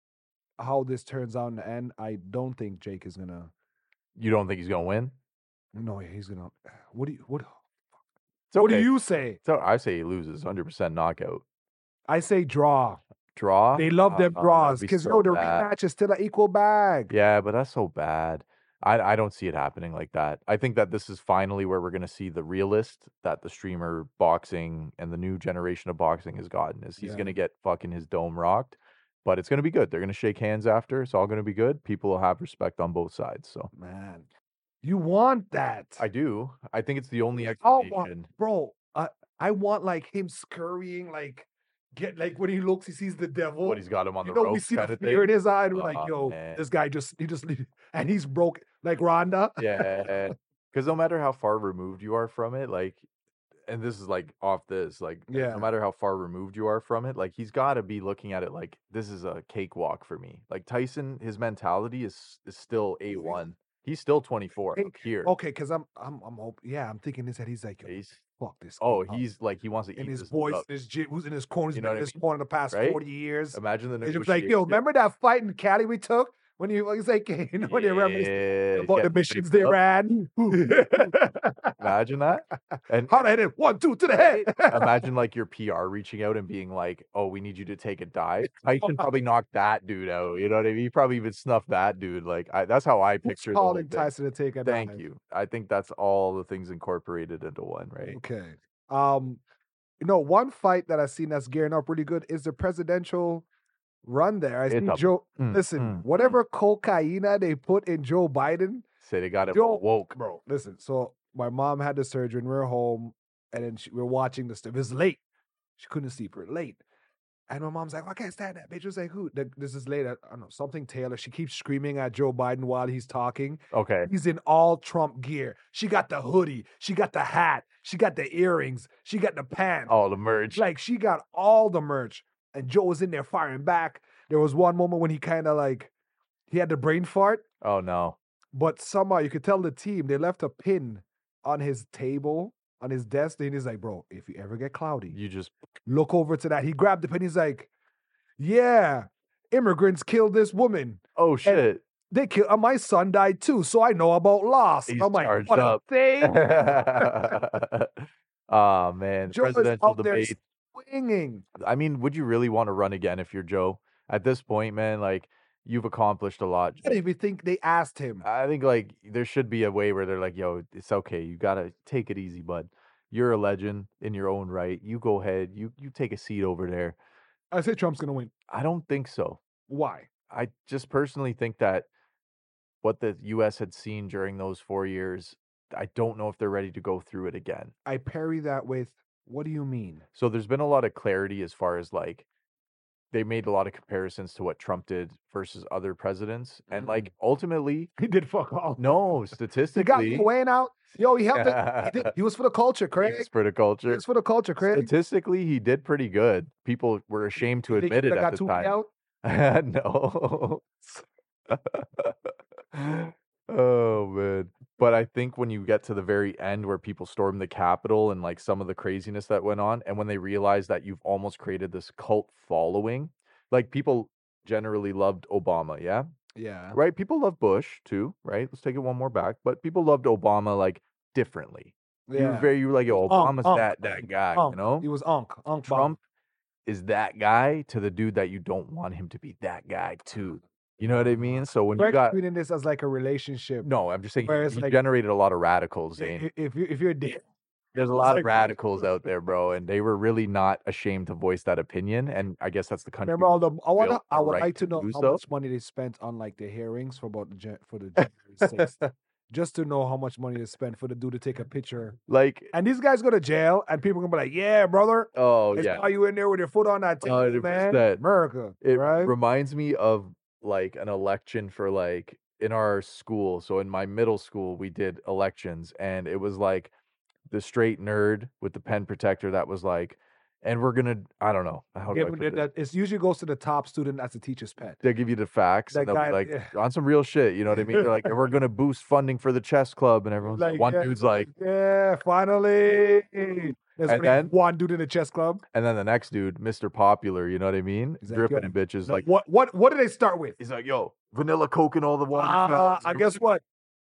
how this turns out in the end. I don't think Jake is gonna. You don't think he's gonna win? No, he's gonna. What do you what? It's okay. What do you say? So I say he loses, hundred percent knockout. I say draw. Draw. They love them Oh, draws that'd be because so no, the bad. rematch is still an equal bag. Yeah, but that's so bad. I I don't see it happening like that. I think that this is finally where we're gonna see the realist that the streamer boxing and the new generation of boxing has gotten. Is he's Yeah. gonna get fucking his dome rocked, but it's gonna be good. They're gonna shake hands after. It's all gonna be good. People will have respect on both sides. So Man, you want that? I do. I think it's the only Oh, explanation. bro, I I want like him scurrying, like get like when he looks, he sees the devil. What he's got him on You the know, we ropes see the kind of fear in thing. his eye, and we're like, Oh, yo, man. this guy just he just and he's broke like Ronda. Yeah, because no matter how far removed you are from it, like, and this is like off this, like, Yeah. no matter how far removed you are from it, like, he's got to be looking at it like this is a cakewalk for me. Like Tyson, his mentality is is still A one. He's still twenty-four Hey, up here. Okay, because I'm I'm I'm hope yeah, I'm thinking this head. He's like, yo, He's fuck this. oh, kid up. he's like he wants to and eat his this voice, up. his gy- who's in his corner, he's You know been what in I his mean? corner the past Right? forty years. Imagine the It's just like, yo, negotiation. remember that fight in Cali we took when he was like, you know, when they reminisced Yeah, about yeah, the they missions they put up- ran. Imagine that. And How I hit it? One, two to the head. imagine like your P R reaching out and being like, "Oh, we need you to take a dive." Tyson probably knocked that dude out. You know what I mean? He probably even snuffed that dude. Like I, that's how I Who's picture the whole calling thing. Tyson to take a Thank dive? you. I think that's all the things incorporated into one, right? Okay. Um, you know, one fight that I've seen that's gearing up really good is the presidential run there. I It's see a- Joe. mm, listen, mm, whatever cocaine they put in Joe Biden, Say they got it Joe- woke. bro. Listen, so my mom had the surgery and we were home, and then she, we were watching the stuff. It was late. She couldn't sleep. We were late. And my mom's like, "I can't stand that bitch." I was like, "Who?" The- This is late. I don't know, something Taylor. She keeps screaming at Joe Biden while he's talking. Okay. He's in all Trump gear. She got the hoodie. She got the hat. She got the earrings. She got the pants. Oh, the merge. Like she got all the merch. And Joe was in there firing back. There was one moment when he kind of like he had the brain fart, Oh no. but somehow you could tell the team they left a pin on his table, on his desk. And he's like, "Bro, if you ever get cloudy, You just look over to that." He grabbed the pin. He's like, "Yeah, immigrants killed this woman. oh shit. They killed uh, my son died too, so I know about loss." He's I'm like, charged "What up. a thing!" Oh man, Joe is presidential out there debate. swinging. I mean, would you really want to run again if you're Joe? At this point, man, like you've accomplished a lot. I didn't even think they asked him. I think like there should be a way where they're like, "Yo, it's okay. You gotta take it easy, bud. You're a legend in your own right. You go ahead. You you take a seat over there." I say Trump's gonna win. I don't think so. Why? I just personally think that what the U S had seen during those four years, I don't know if they're ready to go through it again. I parry that with, "What do you mean?" So there's been a lot of clarity as far as like they made a lot of comparisons to what Trump did versus other presidents, and like ultimately, He did fuck all. no, He got statistically, Wayne out. Yo, he helped. it. He, did- he was for the culture, Craig. thanks for the He culture. was for the culture, Craig. Statistically, he did pretty good. People were ashamed to You think he admit it coulda at the got Tupi time. out? No. Oh man. But I think when you get to the very end where people stormed the Capitol and like some of the craziness that went on, and when they realize that you've almost created this cult following, like people generally loved Obama, yeah? Yeah. Right? People love Bush too, right? Let's take it one more back. But people loved Obama like differently. You were Yeah. very you were like, yo, Unk, Obama's unk, that that guy, Unk. you know? He was Unk. Unk Bomb. Trump is that guy to the dude that you don't want him to be that guy too. You know what I mean? So when you Craig's got treating this as like a relationship. no, I'm just saying Where he, it's he like- generated a lot of radicals, I- Zane. i- If you if you're dating, There's a it's lot of like- radicals out there, bro, and they were really not ashamed to voice that opinion. And I guess that's the country. remember all the. I want. built I the would right like to to know do how so. much money they spent on like the hearings for about the Jan- for the January sixth. Just to know how much money they spent for the dude to take a picture. Like, And these guys go to jail, and people gonna be like, "Yeah, brother, oh I yeah, saw you in there with your foot on that table, one hundred man. percent. America, It right? reminds me of like an election for like in our school. So in my middle school, we did elections, and it was like the straight nerd with the pen protector that was like, and we're gonna, I don't know how do I Give put them this? that. It usually goes to the top student as the teacher's pet. They give you the facts, That and they'll guy- be like yeah. on some real shit. You know what I mean? They're like, we're gonna boost funding for the chess club, and everyone's like, one yeah, dude's like, "Yeah, finally." There's And only then- one dude in the chess club. and then the next dude, Mister Popular. You know what I mean? He's like, Dripping yo, in bitches. No, Like what what what did they start with? he's like, yo, vanilla coke and all the water. Uh, fountains." I guess what?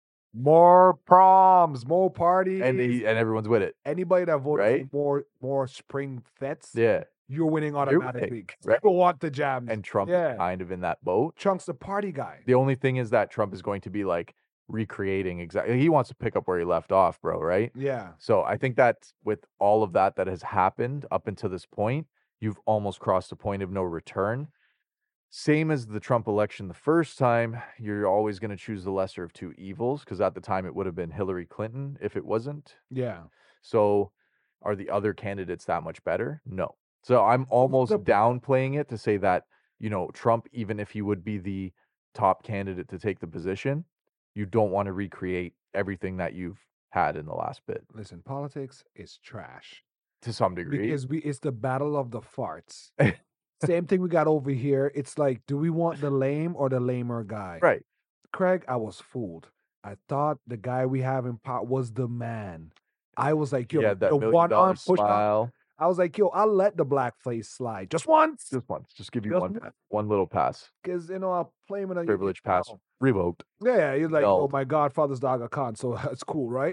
More proms, more parties. and he, and everyone's with it. Anybody that voted Right? for more more spring fets, Yeah. you're winning You're winning, automatically. 'cause right? People want the jams. And Trump Yeah. is kind of in that boat. Chunk's the party guy. The only thing is that Trump is going to be like recreating exactly. He wants to pick up where he left off, bro. Right? Yeah. So I think that with all of that that has happened up until this point, you've almost crossed a point of no return. Same as the Trump election the first time, you're always going to choose the lesser of two evils because at the time it would have been Hillary Clinton if it wasn't. Yeah. So are the other candidates that much better? No. So I'm almost the- downplaying it to say that, you know, Trump, even if he would be the top candidate to take the position, you don't want to recreate everything that you've had in the last bit Listen, politics is trash. to some degree. Because we it's the battle of the farts. Same thing we got over here. It's like, do we want the lame or the lamer guy? Right. Craig, I was fooled. I thought the guy we have in pot was the man. I was like, yo, yeah, that the million one dollar on push on. smile. I was like, yo, I'll let the blackface slide just once. Just once. Just give you Just one once. one little pass. Because, you know, I'll play him in a Privilege pass now. revoked. Yeah, you're like, oh, Held. my Godfather's dog a con, so that's cool, right?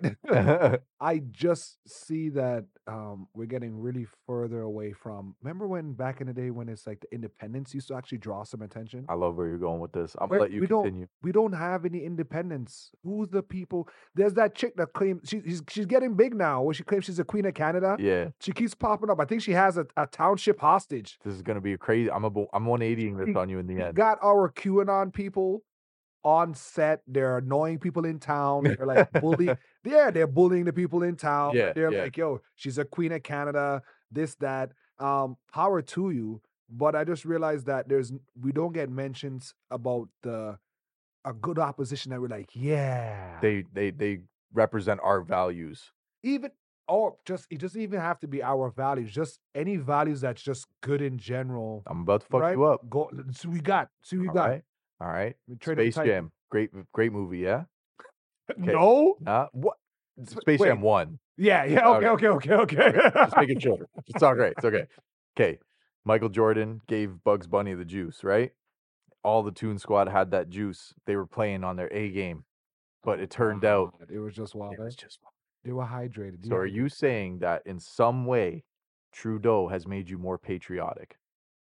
I just see that um, we're getting really further away from. Remember when back in the day when it's like the independence used to actually draw some attention? I love where you're going with this. I'm Where gonna let you we don't- continue. We don't have any independence. Who's the people? There's that chick that claims she, she's she's getting big now. Where she claims she's a queen of Canada. Yeah, She keeps popping up. I think she has a, a township hostage. this is gonna be a crazy. I'm a, I'm one eightying this We- on you in the We end. got our QAnon people on set. They're annoying people in town. They're like bully. Yeah, they're bullying the people in town. Yeah, They're yeah. like, yo, she's a queen of Canada. This, that. Um, power to you. But I just realized that there's we don't get mentions about the a good opposition that we're like, yeah. They they they represent our values. even or just it doesn't even have to be our values. Just any values that's just good in general. I'm about to fuck right? you up. Go. So we got. So we All got. right, all right. We trade up Space tight. Jam, great great movie. Yeah. Okay. No. Uh, what? Sp- Space wait. Jam one. Yeah. Yeah. Okay. Okay. Okay. Okay. Just making sure. It's all great. It's okay. Okay. Michael Jordan gave Bugs Bunny the juice, right? All the Toon Squad had that juice. They were playing on their A game, but it turned out God, it was just wild. it right? was just. They were hydrated. So are you saying that in some way Trudeau has made you more patriotic?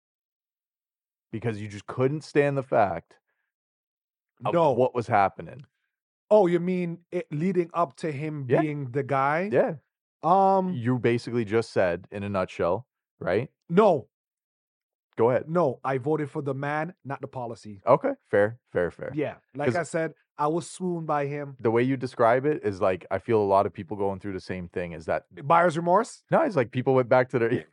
Because you just couldn't stand the fact of No. what was happening. Oh, you mean it leading up to him Yeah. being the guy? Yeah. Um. You basically just said in a nutshell, right? No. Go ahead. No. I voted for the man, not the policy. Okay. Fair, fair, fair. Yeah. Like 'Cause- I said, I was swooned by him. The way you describe it is like I feel a lot of people going through the same thing. Is that Buyer's remorse. no? It's like people went back to their.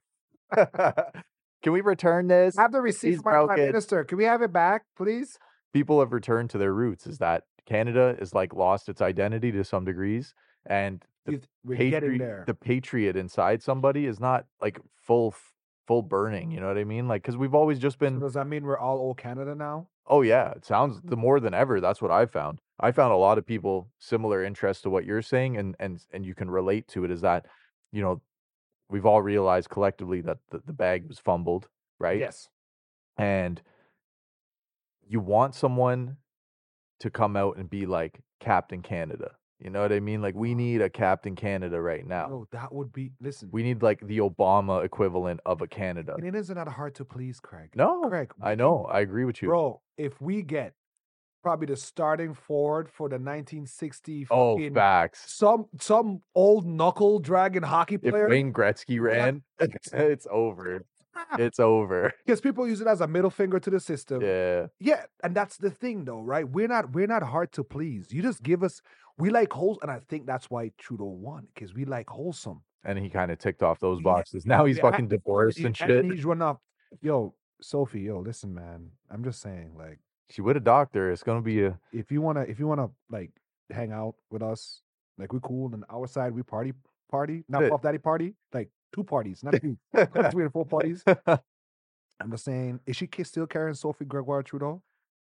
Can we return this? Have the receipt He's from my prime broken. minister. Can we have it back, please? People have returned to their roots. Is that Canada is like lost its identity to some degrees, and the You- We're getting patri- there. the patriot inside somebody is not like full full burning. You know what I mean? Like because we've always just So been. does that mean we're all old Canada now? Oh yeah, it sounds the more than ever. That's what I found. I found a lot of people similar interest to what you're saying, and and and you can relate to it. Is that you know we've all realized collectively that the, the bag was fumbled, right? Yes. And you want someone to come out and be like Captain Canada, You know what I mean? Like we need a Captain Canada right now. No, that would be listen. We need like the Obama equivalent of a Canada. Canadians are not hard to please, Craig. No, Craig, I we know. can- I agree with you. bro. If we get probably the starting forward for the nineteen sixty Oh, fucking facts. some some old knuckle dragon hockey If player, Wayne Gretzky ran, it's over. It's over. because people use it as a middle finger to the system. Yeah. Yeah, and that's the thing, though, right? We're not we're not hard to please. You just give us we like wholesome, and I think that's why Trudeau won because we like wholesome. And he kind of ticked off those Yeah. boxes. Now he's Yeah, fucking and- divorced He- and shit. he's run off. Yo, Sophie, yo, listen, man. I'm just saying, like, She with a doctor. It's gonna be a if you wanna, if you wanna, like, hang out with us, like, we cool. And our side, we party, party, not Good. Puff Daddy party, like two parties, not two, not three or four parties. I'm just saying, is she ki- still carrying Sophie Gregoire Trudeau?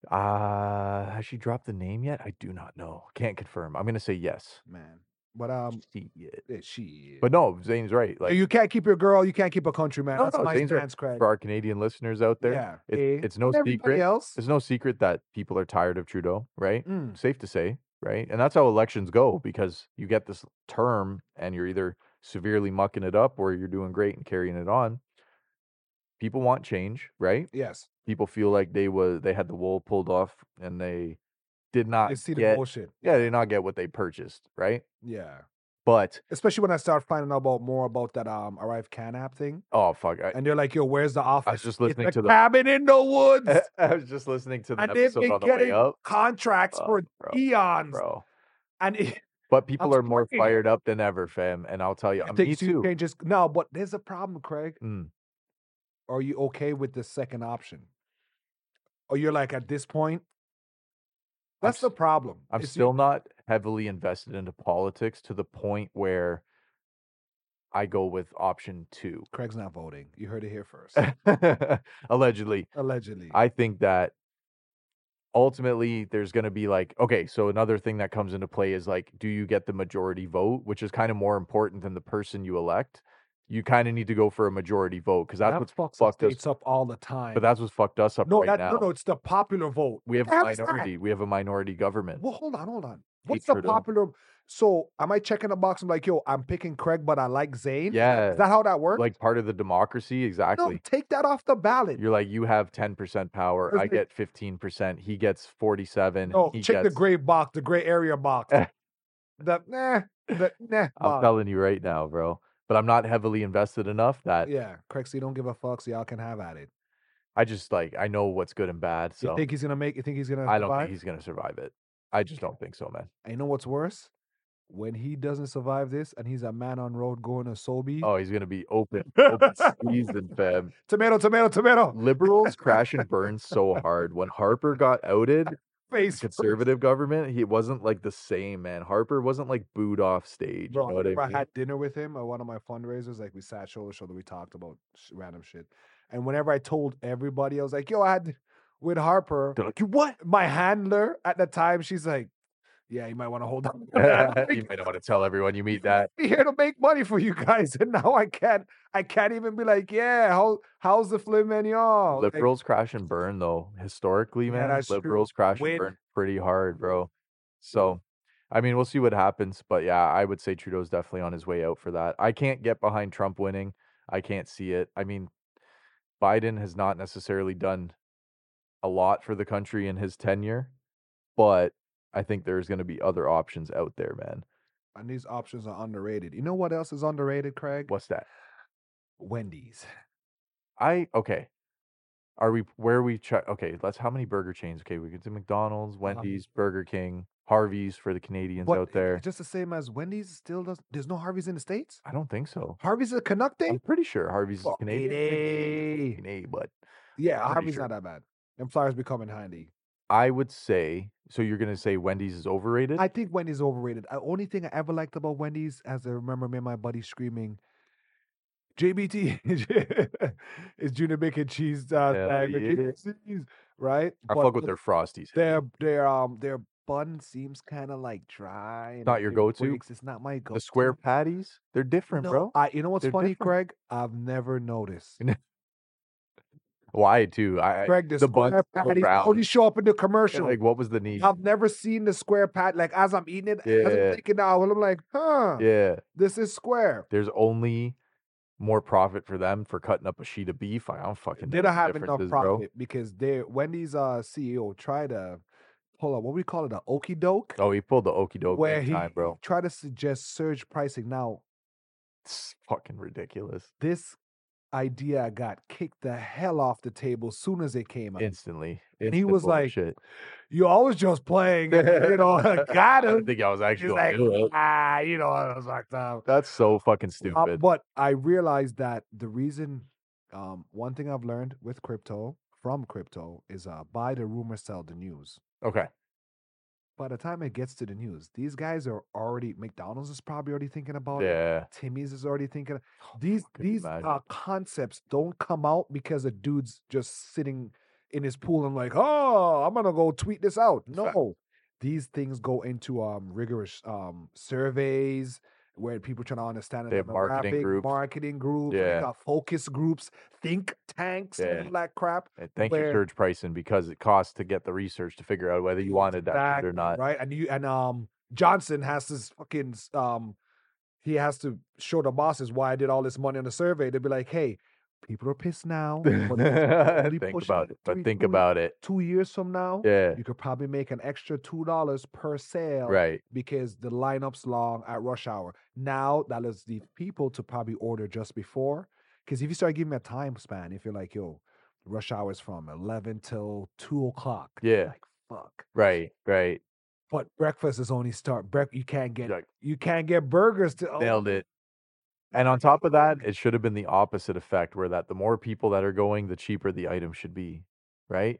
Uh has she dropped the name yet? I do not know. Can't confirm. I'm gonna say yes. Man, but um, She is. eh, she. But no, Zane's right. Like you can't keep your girl, you can't keep a country man. No, That's no, my Zane's right. stance, Craig. for our Canadian listeners out there, Yeah, it- eh? it's no And everybody secret. else. It's no secret that people are tired of Trudeau, right? Mm. Safe to say, right? And that's how elections go because you get this term and you're either severely mucking it up or you're doing great and carrying it on. People want change, right? Yes, People feel like they was they had the wool pulled off and they did not they see the get bullshit. yeah, they did not get what they purchased, right? Yeah. But Especially when I start finding out about more about that um Arrive Can app thing. oh fuck, I, And they're like, yo, where's the office? just listening it's to a the- cabin in the woods. I was just listening to the And they've episode been on the way getting up, contracts Oh, for bro, eons. bro. And it, But people I'm are more screaming. fired up than ever, fam. And I'll tell you, it uh, me takes you too. changes. No, but there's a problem, Craig. Mm. Are you okay with the second option? Or you're like, at this point, I'm that's the s- problem. I'm It's- still not heavily invested into politics to the point where I go with option two. Craig's not voting. You heard it here first. Allegedly. Allegedly. I think that ultimately there's going to be like, okay, so another thing that comes into play is like, do you get the majority vote, which is kind of more important than the person you elect? You kind of need to go for a majority vote because that's that what's fucks fucked the us. states up all the time. But that's what's fucked us up no, right that, now. no, no, it's the popular vote. We have What a the hell is that? minority. We have a minority government. Well, hold on, hold on. What's the Trudeau. popular? So, am I checking the box? I'm like, yo, I'm picking Craig, but I like Zayn. Yeah, Is that how that works? like part of the democracy, no, exactly. take that off the ballot. You're like, you have ten percent power. There's I like- get fifteen percent. He gets forty-seven. No, he check the gets, gray box, the gray area box. the nah, the nah. I'm box. telling you right now, bro. But I'm not heavily invested enough that Yeah, Craig, so you don't give a fuck, so y'all can have at it. I just like I know what's good and bad. You So think he's gonna make? You think he's gonna? I don't survive? think he's gonna survive it. I just don't think so, man. And you know what's worse? When he doesn't survive this, and he's a man on road going to Sobe. Oh, he's gonna be open, open season, fam. Tomato, tomato, tomato. Liberals crash and burn so hard. When Harper got outed, Face the conservative government, he wasn't like the same, man. Harper wasn't like booed off stage. Bro, you know I what I remember I mean? had dinner with him at one of my fundraisers. Like we sat shoulder to shoulder, we talked about sh- random shit. And whenever I told everybody, I was like, "Yo, I had with Harper." They're like, you what? My handler at the time, she's like, "Yeah, you might want to hold on." You might not want to tell everyone you meet that. Be here to make money for you guys, and now I can't. I can't even be like, "Yeah, how how's the filet mignon?" Like, Liberals crash and burn though. Historically, Yeah, man, that's true. liberals crash When- and burn pretty hard, bro. So, I mean, we'll see what happens. But yeah, I would say Trudeau's definitely on his way out for that. I can't get behind Trump winning. I can't see it. I mean, Biden has not necessarily done a lot for the country in his tenure, but I think there's going to be other options out there, man. and these options are underrated. You know what else is underrated, Craig? What's that? Wendy's. I okay. Are we where are we check? Okay, let's. How many burger chains? Okay, we could do McDonald's, Wendy's, Burger King, Harvey's for the Canadians But out it- there. it's just the same as Wendy's. Still does. There's no Harvey's in the states. I don't think so. Harvey's a Canuck thing. I'm pretty sure Harvey's is Fuck Canadian. it, Canadian, but Yeah, pretty Harvey's sure. not that bad. Them flyers be coming handy. I would say. So you're gonna say Wendy's is overrated? I think Wendy's overrated. The only thing I ever liked about Wendy's, as I remember me and my buddy screaming, J B T is junior bacon cheese uh, Hell bag with yeah. cheese, right? I But fuck with their frosties. their their um their bun seems kind of like dry. and Not your it go-to? breaks. It's not my go. The square patties, they're different, no, bro. I, you know what's They're funny, different. Craig? I've never noticed. Why too? I, I Craig, the, the buns square so patties round. only show up in the And, commercial. like, what was the need? I've never seen the square pat. Like as I'm eating it, as I'm Yeah. thinking now, and I'm like, huh, Yeah. this is square. There's only more profit for them for cutting up a sheet of beef. I don't fucking They know don't what the have difference enough is, bro. profit because they Wendy's uh C E O tried to pull up what we call it, a okey doke, Oh, he pulled the okey doke where big he time, bro. tried to suggest surge pricing. Now, It's fucking ridiculous. this idea got kicked the hell off the table as soon as it came out. Instantly. And he Instant was like, bullshit. you always just playing, and, you know, got I him. didn't think I was actually He's gonna like, do it. ah, you know, I was like, uh, That's so fucking uh, stupid. but I realized that the reason, um, one thing I've learned with crypto, from crypto, is uh, buy the rumor, sell the news. Okay. By the time it gets to the news, these guys are already, McDonald's is probably already thinking about it. Yeah. Timmy's is already thinking. These fucking these imagine. uh, concepts don't come out because a dude's just sitting in his pool and like, oh, I'm gonna go tweet this out. Fact. No, these things go into um rigorous um surveys where people trying to understand the They have marketing demographic, groups. marketing groups, they Yeah. got focus groups, think tanks, Yeah. and all that crap. And thank you, where- surge pricing, because it costs to get the research to figure out whether you wanted that shit or Exactly, not. right? And you and um Johnson has this fucking um he has to show the bosses why I did all this money on the survey. They'd be like, hey, people are pissed now. But they're only Think pushing about it. But three- think two- about it. Two years from now, Yeah. you could probably make an extra two dollars per sale, Right. because the lineup's long at rush hour. Now that allows the people to probably order just before. Because if you start giving them a time span, if you're like, yo, rush hour is from eleven till two o'clock. Yeah. Like, fuck. Right. Right. But breakfast is only start. Bre- you can't get Like, you can't get burgers to nailed it. And on top of that, it should have been the opposite effect, where that the more people that are going, the cheaper the item should be. Right?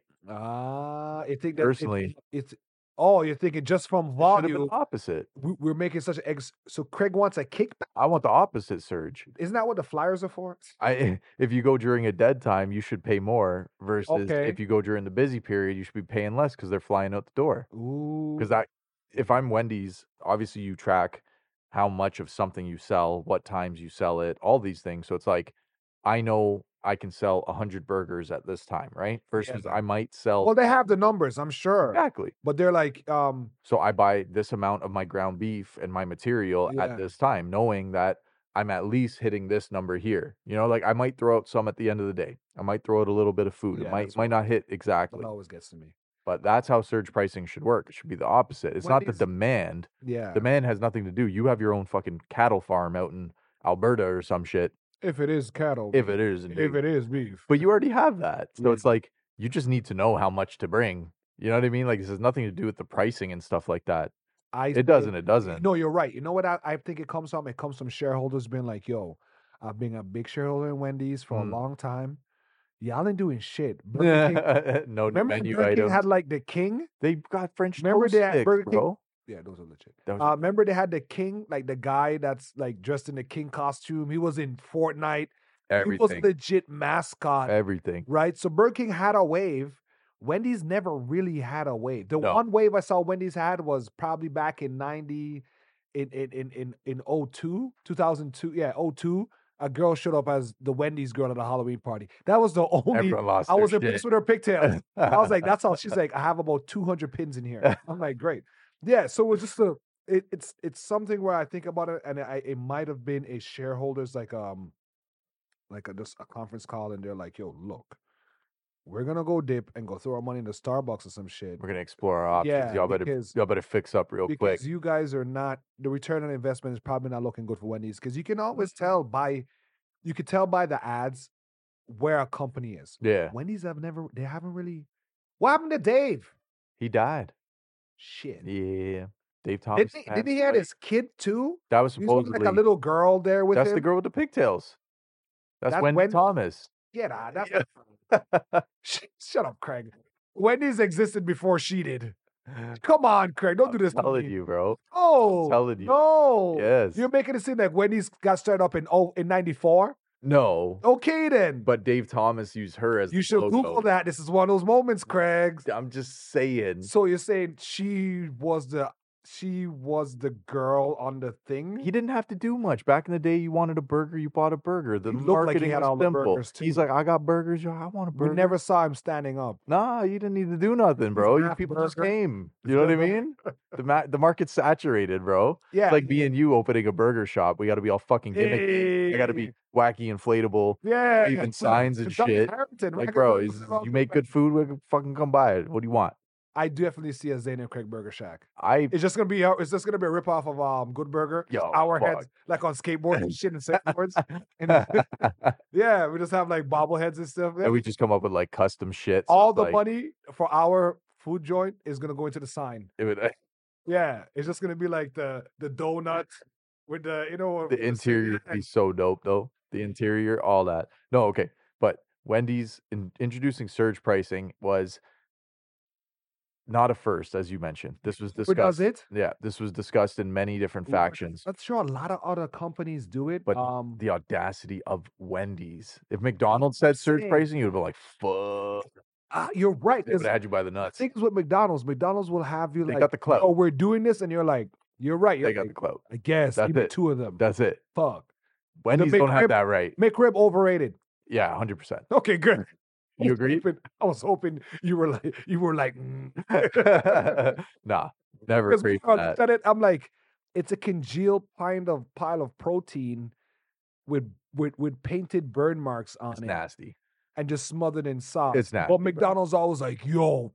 Ah, I think that it- Personally, it's oh, you're thinking just from it should have been volume. the opposite. we- We're making such an ex. So Craig wants a kickback. I want the opposite, Surge. Isn't that what the flyers are for? I if you go during a dead time, you should pay more, versus Okay. if you go during the busy period, you should be paying less because they're flying out the door. Ooh, Because that, if I'm Wendy's, obviously you track how much of something you sell, what times you sell it, all these things. So it's like, I know I can sell a hundred burgers at this time, right? Versus I might sell well, they have the numbers, I'm sure, exactly. but they're like, um, So I buy this amount of my ground beef and my material Yeah. at this time, knowing that I'm at least hitting this number here. You know, like I might throw out some at the end of the day. I might throw out a little bit of food. Yeah, it might that's might what- not hit that exactly. always gets to me. But that's how surge pricing should work. It should be the opposite. It's not the Wendy's- demand. Yeah, Demand has nothing to do. You have your own fucking cattle farm out in Alberta or some shit. if it is cattle, If it is, if indeed. it is beef, But you already have that. So Yeah. it's like you just need to know how much to bring. You know what I mean? Like this has nothing to do with the pricing and stuff like that. I It doesn't. It doesn't. No, you're right. You know what I, I think it comes from? It comes from shareholders being like, yo, I've been a big shareholder in Wendy's for Mm. a long time. Y'all ain't doing shit. Burger King, no remember menu Burger King items. had like the King? They got French Remember toast they had sticks, Burger King- bro. Yeah, those are legit. That was- Uh, remember they had the King, like the guy that's like dressed in the King costume. He was in Fortnite. He was everything. legit mascot, Everything. right? So Burger King had a wave. Wendy's never really had a wave. The No. one wave I saw Wendy's had was probably back in ninety, in in in in in oh two, two thousand two. Yeah, oh two. A girl showed up as the Wendy's girl at a Halloween party. That was the only. Everyone lost I their was shit. impressed with her pigtails. I was like, that's all. She's like, I have about two hundred pins in here. I'm like, great. Yeah. So it was just a, it, it's, it's something where I think about it, and I, it might have been a shareholders, like, um, like a, just a conference call, and they're like, yo, look, we're going to go dip and go throw our money into Starbucks or some shit. We're gonna explore our options. Yeah, y'all better because- y'all better fix up real Because quick. you guys are not, the return on investment is probably not looking good for Wendy's, because you can always tell by, you can tell by the ads where a company is. Yeah. Wendy's have never, they haven't really, what happened to Dave? He died. Shit. Yeah. Dave Thomas. Didn't he, passed didn't he have away. his kid too? That was He was supposedly like a little girl there with that's him. the girl with the pigtails. That's, That's Wendy Wendy? Thomas. Get out. That's Sh- Shut up, Craig. Wendy's existed before she did. Come on, Craig. Don't do this I'm to telling me. you, bro. Oh, telling you. no. Yes. You're making it seem like Wendy's got started up in oh in ninety-four. No. Okay, then. But Dave Thomas used her as you the should logo. Google that. This is one of those moments, Craig. I'm just saying. So you're saying she was the she was the girl on the thing. He didn't have to do much. Back in the day, you wanted a burger, you bought a burger. The He looked like he marketing had was all the simple. burgers, He's too. like, I got burgers, yo. I want a We burger. never saw him standing up. Nah, you didn't need to do nothing, bro. You half people just burger. came. You know what I mean? The ma- the market's saturated, bro. Yeah. It's like me and you opening a burger shop. We got to be all fucking gimmicky. I got to be wacky, inflatable, Yeah. even signs and Kentucky shit. Harrington, Like, right? bro, is- you make good food, we can fucking come by it. What do you want? I definitely see a Zane and Craig Burger Shack. I It's just gonna be a- it's just gonna be a ripoff of um Good Burger. Yo, Just our fuck. heads like on skateboards and shit and surfboards. And yeah, we just have like bobbleheads and stuff. and we just come up with like custom shit. so All it's the like, money for our food joint is gonna go into the sign. it would, Yeah, it's just gonna be like the the donut with the you know the interior would be so dope though. The interior, all that. No, okay. But Wendy's in, introducing surge pricing was not a first, as you mentioned. This was Who discussed. does it? Yeah, this was discussed in many different Ooh, but factions. I'm sure a lot of other companies do it. But um, the audacity of Wendy's. If McDonald's said surge saying. pricing, you would be like, fuck. ah, you're right. They would 'cause have had you by the nuts. things with McDonald's, McDonald's will have you They like, got the clout. oh, we're doing this, and you're like, you're right. You're They got like, the clout. I guess That's give me it. two of them. That's it. Fuck. Wendy's don't have McRib- that right. McRib overrated. Yeah, one hundred percent. Okay, good. I You was agree? hoping- I was hoping you were like you were like mm. Nah, never Because agree when for I that. looked at it, I'm like, it's a congealed kind of pile of protein with with with painted burn marks on It's it nasty. and just smothered in sauce. It's nasty, But bro. McDonald's always like, yo,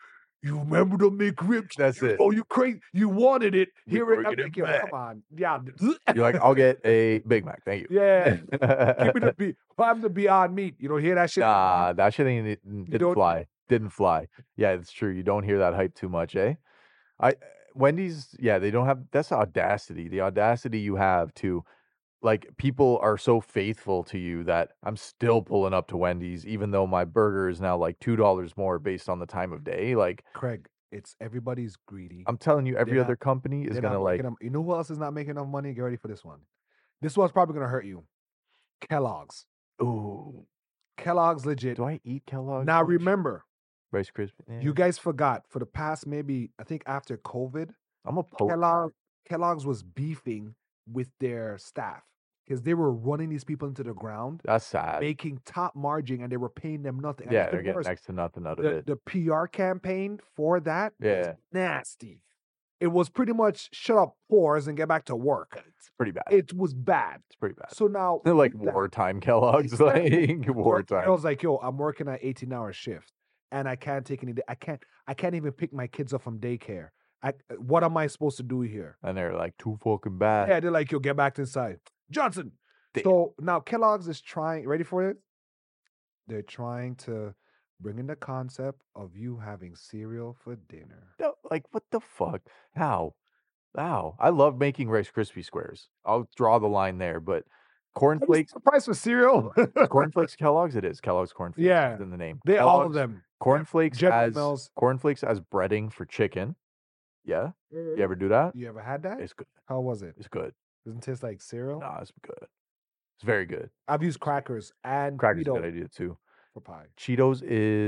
you remember the McRib? That's it. Oh, you crazy? You wanted it. We Here it. I'm bringing it like, yo, back. come on. Yeah. You're like, I'll get a Big Mac. Thank you. yeah. Give me the be I'm the Beyond Meat. You don't hear that shit? Nah, that shit ain't it didn't don't- fly. Didn't fly. Yeah, it's true. You don't hear that hype too much, eh? I Wendy's, yeah, they don't have that's audacity. The audacity you have to like people are so faithful to you that I'm still pulling up to Wendy's, even though my burger is now like two dollars more based on the time of day. Like Craig, it's everybody's greedy. I'm telling you, every They're other not- company is They're gonna not like making them- you know who else is not making enough money? Get ready for this one. This one's probably gonna hurt you. Kellogg's. ooh, Kellogg's legit. do I eat Kellogg's? Now much? remember, Rice Krispies. you guys forgot for the past maybe I think after COVID, I'm a post. Kellogg Kellogg's was beefing with their staff because they were running these people into the ground, That's sad. making top margin, and they were paying them nothing. And Yeah, even they're getting worse, next to nothing out of the, it. the P R campaign for that was Yeah. nasty. It was pretty much shut up pores and get back to work. It's pretty bad. It was bad. it's pretty bad. So now They're like with that, wartime Kellogg's, Exactly. like I wartime. was like, yo, I'm working an eighteen hour shift and I can't take any, I can't, I can't even pick my kids up from daycare. I, what am I supposed to do here? And they're like too fucking bad. Yeah, they're like, yo, get back inside. Johnson. Damn. So now Kellogg's is trying, ready for it? They're trying to bring in the concept of you having cereal for dinner. No, like what the fuck? How? How? I love making Rice Krispie squares. I'll draw the line there, but cornflakes, The price for cereal? cornflakes, Kellogg's. It is Kellogg's cornflakes. Yeah. is in the name. They all of Kellogg's, them. Cornflakes General as Mills. cornflakes as breading for chicken. Yeah, you ever do that? You ever had that? It's good. How was it? It's good. Doesn't taste like cereal. Nah, it's good. It's very good. I've used crackers and Crackers is a Cheeto good idea too. for pie. Cheetos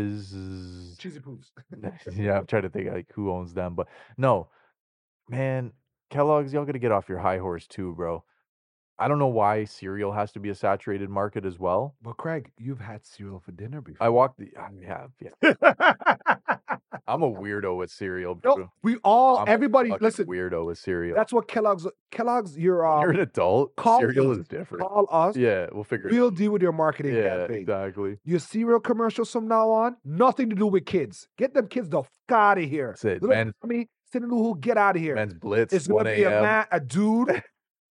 is Cheesy poofs. yeah, I'm trying to think like who owns them, but no, man, Kellogg's, y'all gotta get off your high horse too, bro. I don't know why cereal has to be a saturated market as well. But Craig, you've had cereal for dinner before. I walk the, I have, yeah. I'm a weirdo with cereal, bro. No, we all, I'm a everybody, fucking listen. weirdo with cereal. That's what Kellogg's. Kellogg's, you're um, You're an adult. call Cereal us. is different. call us. Yeah, we'll figure it. We'll deal with your marketing Yeah, campaign. exactly. Your cereal commercials from now on, nothing to do with kids. Get them kids the fuck out of here. That's it. Little Men, Tommy, sitting who get out of here. men's blitz. It's one gonna be a a.m. man, a dude,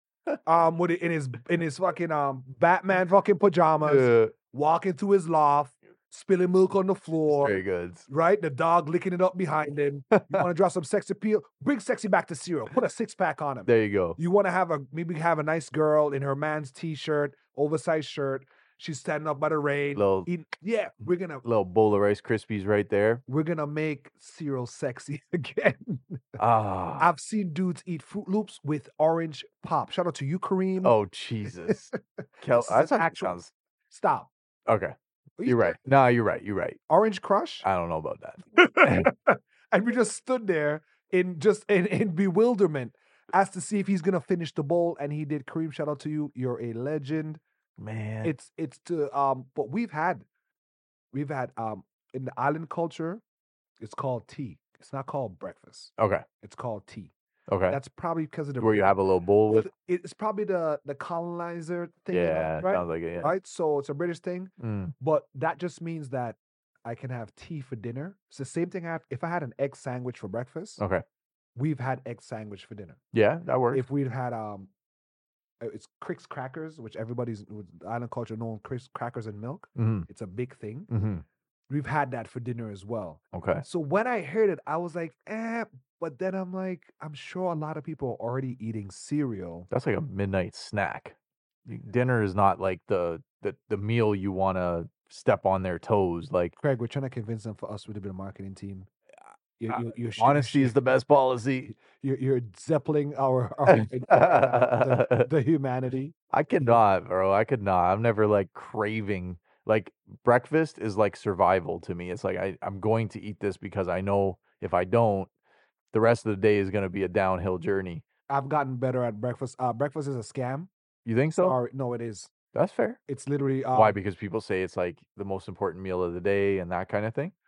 um, with it in his in his fucking um Batman fucking pajamas, Yeah, walking through his loft, spilling milk on the floor. very good. Right, the dog licking it up behind him. You want to draw some sex appeal? Bring sexy back to cereal. Put a six pack on him. There you go. You want to have a maybe have a nice girl in her man's t-shirt, oversized shirt. She's standing up by the rain. Little eating- yeah, we're gonna little bowl of Rice Krispies right there. we're gonna make cereal sexy again. Ah. I've seen dudes eat Fruit Loops with orange pop. Shout out to you, Kareem. Oh Jesus. Kel, This is that's an actually actual- sounds Stop. okay. Are you You're right. No, you're right. You're right. Orange Crush. I don't know about that. And we just stood there in just in, in bewilderment as to see if he's gonna finish the bowl. And he did. Kareem, shout out to you. You're a legend. Man. It's it's to um, but we've had we've had um in the island culture, it's called tea. It's not called breakfast. Okay. It's called tea. Okay. That's probably because of the Where you have a little bowl with. it's probably the the colonizer thing. you know, Yeah, right? sounds like it. Yeah. Right. So it's a British thing, Mm. but that just means that I can have tea for dinner. It's the same thing. I have, if I had an egg sandwich for breakfast, Okay. we've had egg sandwich for dinner. Yeah, that works. If we'd had um, uh, it's Crick's crackers, which everybody's with island culture known Crick's crackers and milk. Mhm. It's a big thing. Mhm. We've had that for dinner as well. Okay. So when I heard it, I was like, eh. But then I'm like, I'm sure a lot of people are already eating cereal. That's like a midnight snack. Y- Dinner is not like the the the meal you want to step on their toes. Like Craig, we're trying to convince them for us with a bit of marketing team. You're, Uh, you're, you're, sh- honesty is the best policy. You're, you're zeppelin our, our the, the humanity. I cannot, bro. I could not. I'm never like craving. Like breakfast is like survival to me. It's like I, I'm going to eat this because I know if I don't, the rest of the day is going to be a downhill journey. I've gotten better at breakfast. Uh, breakfast is a scam. You think so? Sorry, no, it is. That's fair. It's literally um, Why? Because people say it's like the most important meal of the day and that kind of thing.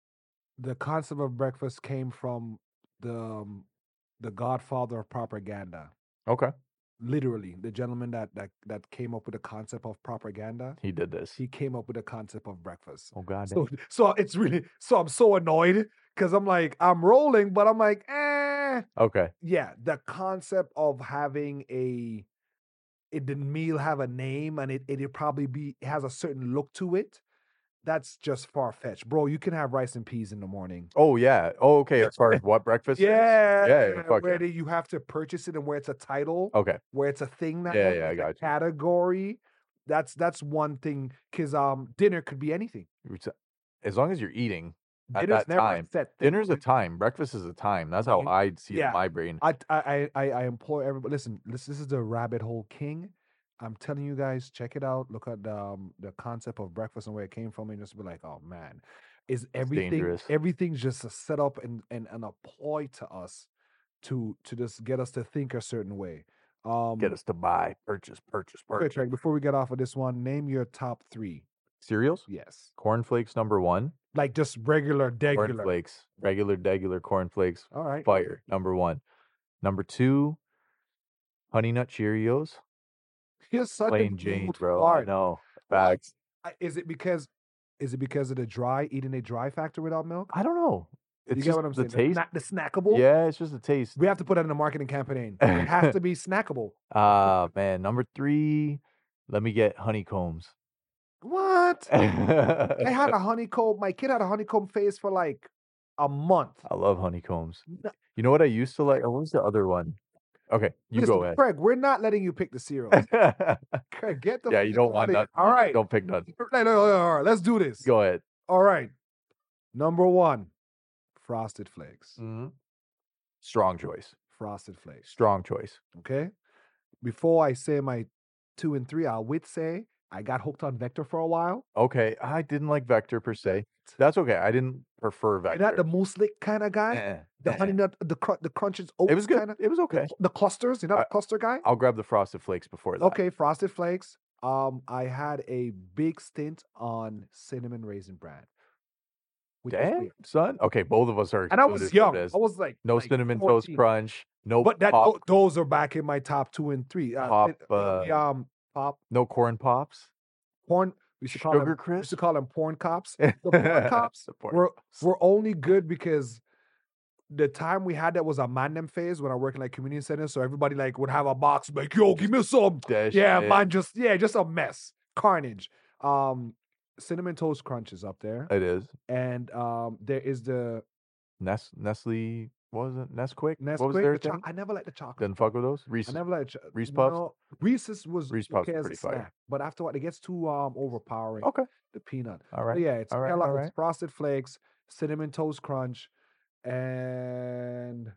the concept of breakfast came from the um, the godfather of propaganda. Okay. Literally, the gentleman that that that came up with the concept of propaganda. He did this. He came up with the concept of breakfast. Oh God. So, so it's really so I'm so annoyed because I'm like I'm rolling, but I'm like, eh. Okay. Yeah, the concept of having a it the meal have a name and it it'd probably be it has a certain look to it. That's just far fetched, bro. You can have rice and peas in the morning. Oh yeah. Oh okay. As far as what breakfast? Yeah, is? Yeah. yeah fuck where yeah. they, you have to purchase it and where it's a title, Okay. where it's a thing now, Yeah, yeah, I it's a got you. category. That's that's one thing because um dinner could be anything. It's- As long as you're eating at Dinner's that never a time. set thing. Dinner's a time. Breakfast is a time. That's how Mhm. I see it Yeah. in my brain. I I I I implore everybody. Listen, this this is the Rabbit Hole King. I'm telling you guys, check it out. Look at the um, the concept of breakfast and where it came from, and just be like, oh man, is everything dangerous. everything's just a setup and and, and a ploy to us to to just get us to think a certain way. Um, Get us to buy, purchase, purchase, quick, purchase. Craig, before we get off of this one, name your top three. Cereals? Yes, Cornflakes number one. like just regular, regular. Cornflakes. Regular, regular cornflakes. All right, Fire. Number one. Number two, Honey Nut Cheerios. You're such Plain a Jane, gold bro. I fart. know. Facts. I- Is it because is it because of the dry eating a dry factor without milk? I don't know. It's you just get what I'm the saying? taste. The, sna- the snackable. Yeah, it's just the taste. We have to put that in a marketing campaign. It has to be snackable. Ah, man. Number three, let me get honeycombs. What? I I had a honeycomb. My kid had a honeycomb phase for like a month. love honeycombs. No- You know what I used to like? Oh, what was the other one? Okay, you Listen, go ahead. Craig, we're not letting you pick the cereals. Craig, get the Yeah, you fuck don't want outta here. none. All right. Don't pick none. No, no, no, all right, let's do this. Go ahead. All right. Number one, Frosted Flakes. Mhm. Strong choice. Frosted Flakes. Strong choice. Okay. Before I say my two and three, I would say I got hooked on Vector for a while. Okay, I didn't like Vector per se. That's okay. I didn't prefer You're Vector. not the mousselik kind of guy. Eh, The eh. honey nut, the cr- the crunches oats It was good. kind of. It was okay. The clusters. You're not I- a cluster guy. I'll grab the Frosted Flakes before that. Okay, Frosted Flakes. Um, I had a big stint on cinnamon raisin bran. which was Damn, weird. son. Okay, both of us are. And I included was in young. this. I was like No like cinnamon toast fourteen. crunch. No But that pop. tho- those are back in my top two and three. Uh, Pop, it- uh, the, uh, um, pop No corn pops. porn. We should call Sugar them. We crisp. should call them porn cops. The porn cops The porn were cops. were only good because the time we had that was a mandem phase when I worked in like community centers. So everybody like would have a box like, yo, give me some. That Yeah, shit. mine just yeah, just a mess, carnage. Um, cinnamon toast crunch is up there, It is. and um, there is the Nest Nestle. What was it? Nesquik. Nesquik. What was their the cho- thing? I never liked the chocolate. Didn't fuck with those. Reese's. I never liked cho- Reese Puffs? No, Reese's was Reese okay Puffs are as a pretty fire. snack, but after what it gets too um overpowering. Okay. The peanut. All But right. yeah, it's all right, Kellogg, all it's right. Frosted Flakes, cinnamon toast crunch, and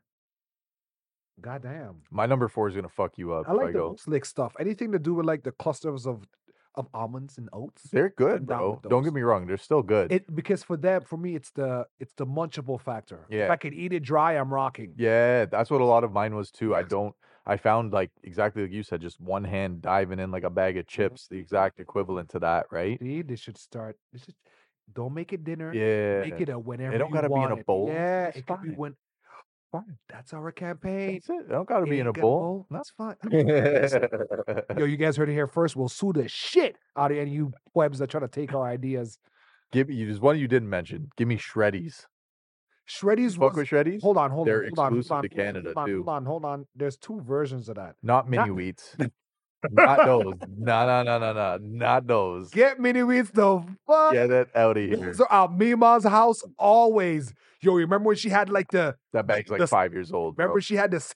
goddamn, My number four is gonna fuck you up. I if like I the go. slick stuff. Anything to do with like the clusters of of almonds and oats. They're good, I'm down bro. with Don't those. get me wrong, they're still good. It because for them, for me, it's the it's the munchable factor. If Yeah. I could eat it dry, I'm rocking. Yeah, that's what a lot of mine was too. I Yes. don't I found like exactly like you said, just one hand diving in like a bag of chips, the exact equivalent to that, right? See, they should start. They should don't make it dinner. Yeah. Make it a It whenever don't you gotta be in want a it. bowl. Yeah, It's it could be fine. when. Fine. That's our campaign. That's it. It don't gotta It be in a ain't got a bowl. bowl. No. That's fine. Listen, yo, you guys heard it here first. We'll sue the shit out of any of you webs that try to take our ideas. Give me there's one you didn't mention. Give me Shreddies. Shreddies Fuck was. with Shreddies? Hold on, hold They're on, hold on, hold exclusive on, to hold on, Canada hold on, too. hold on, hold on. There's two versions of that. Not mini Not- wheats. Not those. No, no, no, no, no. Not those. Get mini wheats the fuck. Get it out of here. Those are at Mima's house always. Yo, remember when she had like the That bag's like the- five years old. Bro. remember she had this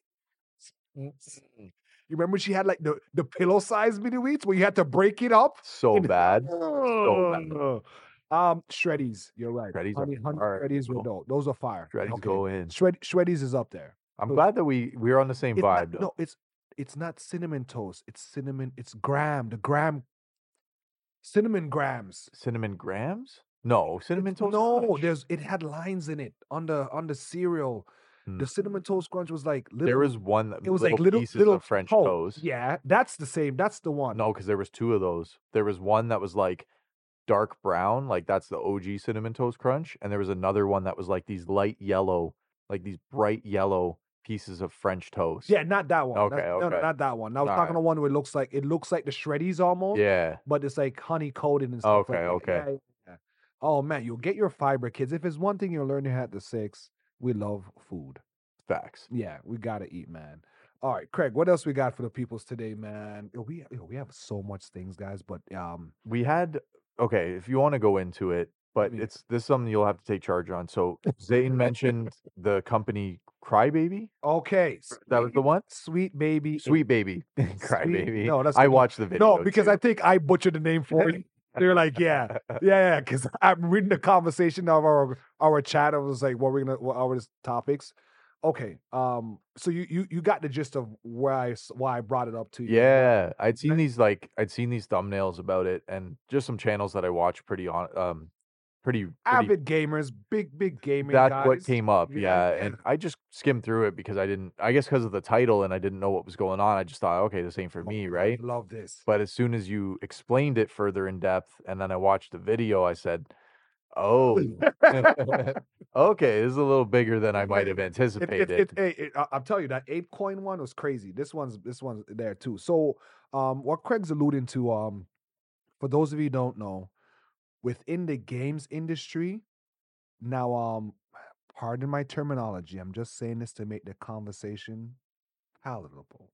you remember she had like the, the pillow size mini wheats where you had to break it up? So And- bad. So bad. Um Shreddies, you're right. Shreddies are honey, honey fire, Shreddies were bro. dope. Those are fire. Shreddies Okay. go in. Shred Shreddies is up there. I'm Look, glad that we we're on the same It's vibe not, though. no, it's it's not cinnamon toast. It's cinnamon. It's graham. The graham. Cinnamon grams. Cinnamon grams? No, cinnamon It's- toast. No, crunch. there's it had lines in it on the on the cereal. Hmm. The cinnamon toast crunch was like little. There was one that it was little like little pieces little of French oh, toast. Yeah, that's the same. That's the one. No, because there was two of those. There was one that was like dark brown, like that's the O G cinnamon toast crunch, and there was another one that was like these light yellow, like these bright yellow pieces of French toast. Yeah, not that one. Okay, That's- No, no, okay. not that one. I was All talking right. to one where it looks like it looks like the shreddies almost, Yeah. but it's like honey coated and stuff. like Okay, that. okay. Yeah, yeah, yeah. Oh man, you'll get your fiber, kids. If it's one thing you're learning at the six, we love food. Facts. Yeah, we gotta eat, man. All right, Craig, what else we got for the peoples today, man? Yo, we yo, we have so much things, guys, but um, We had okay, if you want to go into it, but me- it's this is something you'll have to take charge on. So Zane mentioned the company Crybaby. okay, That was the one? Sweet baby, Sweet Baby. Crybaby. no, that's I the one. watched the video. No, because too. I think I butchered the name for you. They're like, yeah, yeah, yeah. Because I'm reading the conversation of our our chat. I was like, what we're gonna, what our topics. Okay, um, so you you you got the gist of where I s- why I brought it up to you. Yeah, I'd seen Right. these like I'd seen these thumbnails about it, and just some channels that I watch pretty on um pretty, pretty Avid gamers, big big gaming that's guys. what came up. Yeah, Yeah, yeah. and I just skimmed through it because I didn't I guess because of the title and I didn't know what was going on. I just thought, okay, this ain't for Oh, me, I right? Love this. But as soon as you explained it further in depth and then I watched the video, I said, "Oh, okay, this is a little bigger than I might have It, it, anticipated." it, it, it, I- I'll tell you that ape coin one was crazy. This one's this one's there too. So, um, what Craig's alluding to, um, for those of you who don't know, within the games industry, now, um, pardon my terminology. I'm just saying this to make the conversation palatable.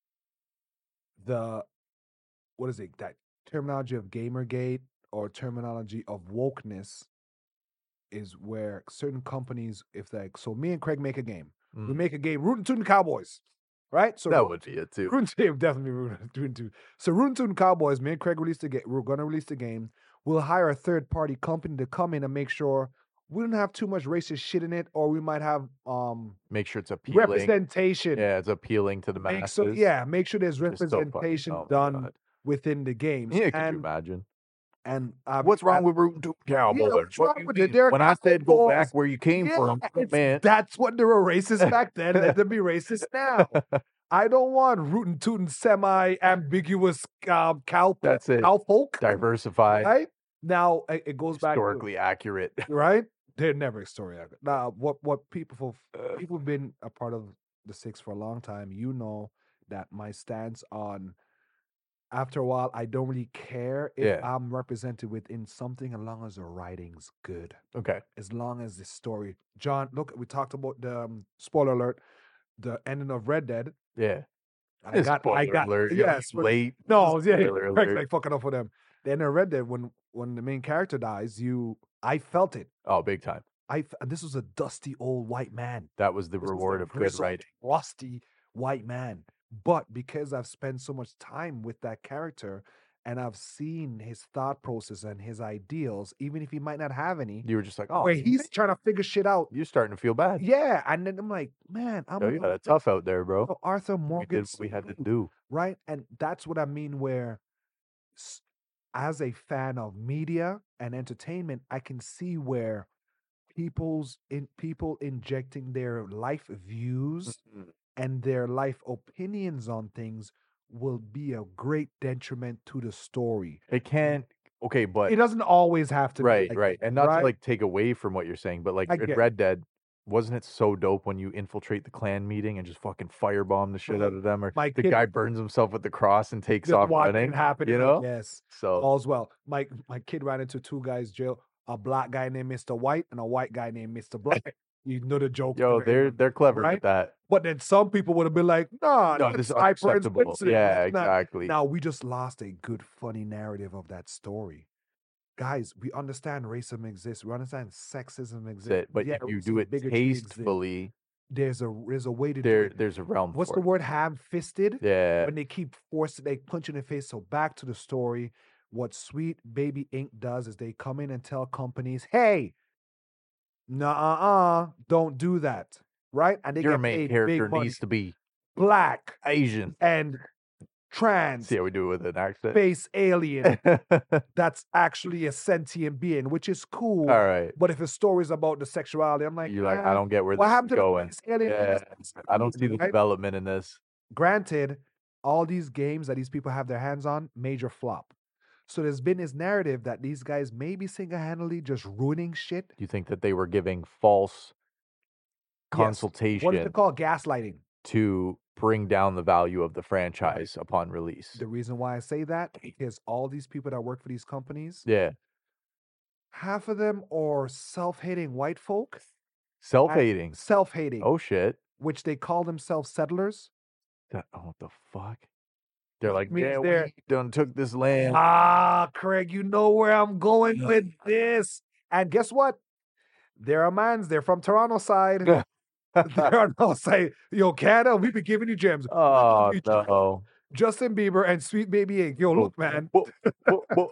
The what is it? That terminology of Gamergate or terminology of wokeness is where certain companies, if like, so me and Craig make a game. We Mm, make a game rooting to the Cowboys, right? So that would be it too. Rootin' Team definitely rooting to. So Rootin' Tootin' Cowboys, me and Craig released the game. We're gonna release the game. We'll hire a third party company to come in and make sure we don't have too much racist shit in it, or we might have um Make sure it's appealing. representation. Yeah, it's appealing to the Make masses. so, yeah, make sure there's Just so fucking- representation oh my done God. within the games. Yeah, could you and imagine? and I've- What's wrong I've- with rooting to Cowboys? what's What wrong you with it? mean? They're When I said go back Cowboys. where you came Yeah, from, it's- man. that's what they were racist back then. Let them be racist now. I don't want rootin' tootin' semi-ambiguous um, cow That's it. cowpoke. Diversified, Right? Now it, it goes back to historically accurate. right? They're never historically accurate. Now, what what people Uh, people who've been a part of the six for a long time, you know that my stance on after a while, I don't really care if Yeah. I'm represented within something as long as the writing's good. Okay. As long as the story. John, look, we talked about the um, spoiler alert, the ending of Red Dead. Yeah. I got, I Spoiler got, alert. yes, Yeah, late. no, yeah, Spoiler Craig's alert. like fucking up with them. The end of Red Dead, when when the main character dies, you, I felt it. Oh, big time. I f- and this was a dusty old white man. That was the This was a reward of good grizzled, writing. rusty white man. But because I've spent so much time with that character and I've seen his thought process and his ideals, even if he might not have any, You were just like, oh, where he's trying to figure shit out. you're starting to feel bad. Yeah, and then I'm like, man, I'm Yo, an you got it Arthur, tough out there, bro. oh, Arthur We Morgan, did what we had to Spurgeon, do. right? And that's what I mean. Where s- as a fan of media and entertainment, I can see where people's in people injecting their life views Mhm. and their life opinions on things will be a great detriment to the story. It can't. Okay, but It doesn't always have to be right, like right, that, and not to right? like take away from what you're saying, but like I in get Red Dead, wasn't it so dope when you infiltrate the clan meeting and just fucking firebomb the shit out of them, or my the kid guy burns himself with the cross and takes just off watching it running, happen. you You're like, know? yes, So, all's well. My my kid ran into two guys jail, a black guy named Mister White and a white guy named Mister Black. You know the joke, yo, there, you they're know, they're clever right? with that. But then some people would have been like, nah, No, that's this is hyper unacceptable. insensitive. Yeah, That's not. exactly. Now we just lost a good, funny narrative of that story. Guys, we understand racism exists. We understand sexism That's exists. it. But Yeah, if you do some it bigotry exists. tastefully, There's a there's a way to do there it. there's a realm What's for the it. word? Ham fisted. Yeah. When they keep forcing, they punch in the face. So back to the story. What Sweet Baby Inc does is they come in and tell companies, "Hey, nah, don't do that," right? And they Your get main paid character big money. needs to be Black Asian. and trans, See how we do it with an accent? space alien. All That's actually a sentient being, which is cool. right. But if a story is about the sexuality, I'm like, You're like, I ah, don't get where what this is happened to the going. space alien? Yeah. I don't see the Right? development in this. Granted, all these games that these people have their hands on, major flop. So there's been this narrative that these guys may be single-handedly just ruining shit. Do you think that they were giving false Yes. What is consultation it called? Gaslighting. to bring down the value of the franchise upon release? The reason why I say that is all these people that work for these companies, Yeah. half of them are self-hating white folk. Self-hating. Self-hating. Oh shit. Which they call themselves settlers. That, oh, what the fuck? They're like, means yeah, they're- we done took this land. Ah, Craig, you know where I'm going with this. And guess what? They're a man's. They're from Toronto side. They're on our side. Yo, Canada, we be giving you gems. Oh You- no. Justin Bieber and Sweet Baby Inc. Yo, look, man. Whoa, whoa, whoa.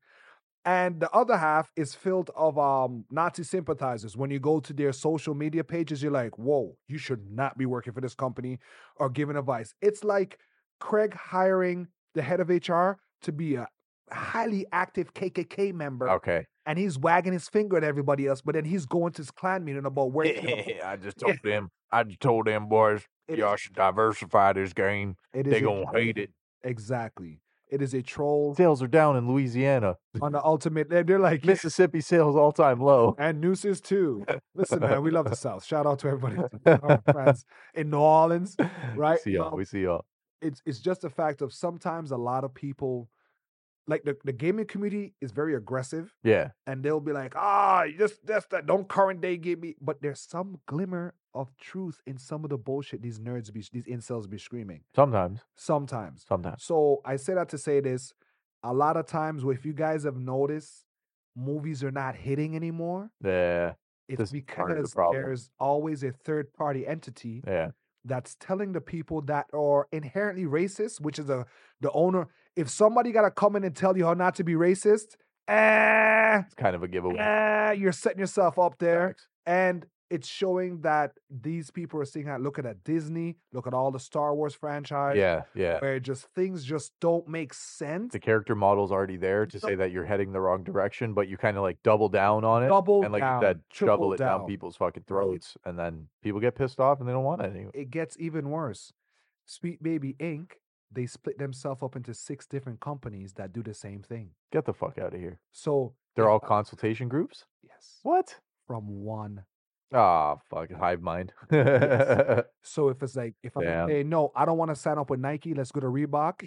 And the other half is filled of um Nazi sympathizers. When you go to their social media pages, you're like, whoa, you should not be working for this company or giving advice. It's like Craig hiring the head of H R to be a highly active K K K member. Okay. And he's wagging his finger at everybody else, but then he's going to his clan meeting about where I just told them. I just told them boys, It y'all is- should diversify this game. it is They a gonna troll. hate it. Exactly. It is a troll Sales are down in Louisiana. on the ultimate. They're, they're like Mississippi sales all time low. and nooses too. Listen, man, we love the South. Shout out to everybody, our friends in New Orleans. Right? We see y'all. Um, We see y'all. It's it's just a fact of sometimes a lot of people, like the, the gaming community is very aggressive, Yeah. and they'll be like, ah, you just that's that don't current day give me. But there's some glimmer of truth in some of the bullshit these nerds be these incels be screaming. Sometimes. Sometimes. Sometimes. So I say that to say this. A lot of times, if you guys have noticed, movies are not hitting anymore. Yeah. It's This is part of the because problem. there's always a third party entity Yeah. that's telling the people that are inherently racist, which is a the owner. If somebody gotta come in and tell you how not to be racist, eh, It's kind of a giveaway. eh, you're setting yourself up there. Facts. And it's showing that these people are seeing how looking at Disney, look at all the Star Wars franchise, Yeah. Yeah. where just things just don't make sense. The character model's already there to say that you're heading the wrong direction, but you kind of like double down on it. Double and like down, you said, triple shovel it down. down. people's fucking throats, and then people get pissed off and they don't want it anymore. It gets even worse. Sweet Baby Incorporated, they split themselves up into six different companies that do the same thing. Get the fuck out of here. So They're if all I- consultation groups? yes, What? from one. Ah, fuck, hive mind. Yes. So if it's like, if I'm Damn. hey, no, I don't want to sign up with Nike, let's go to Reebok.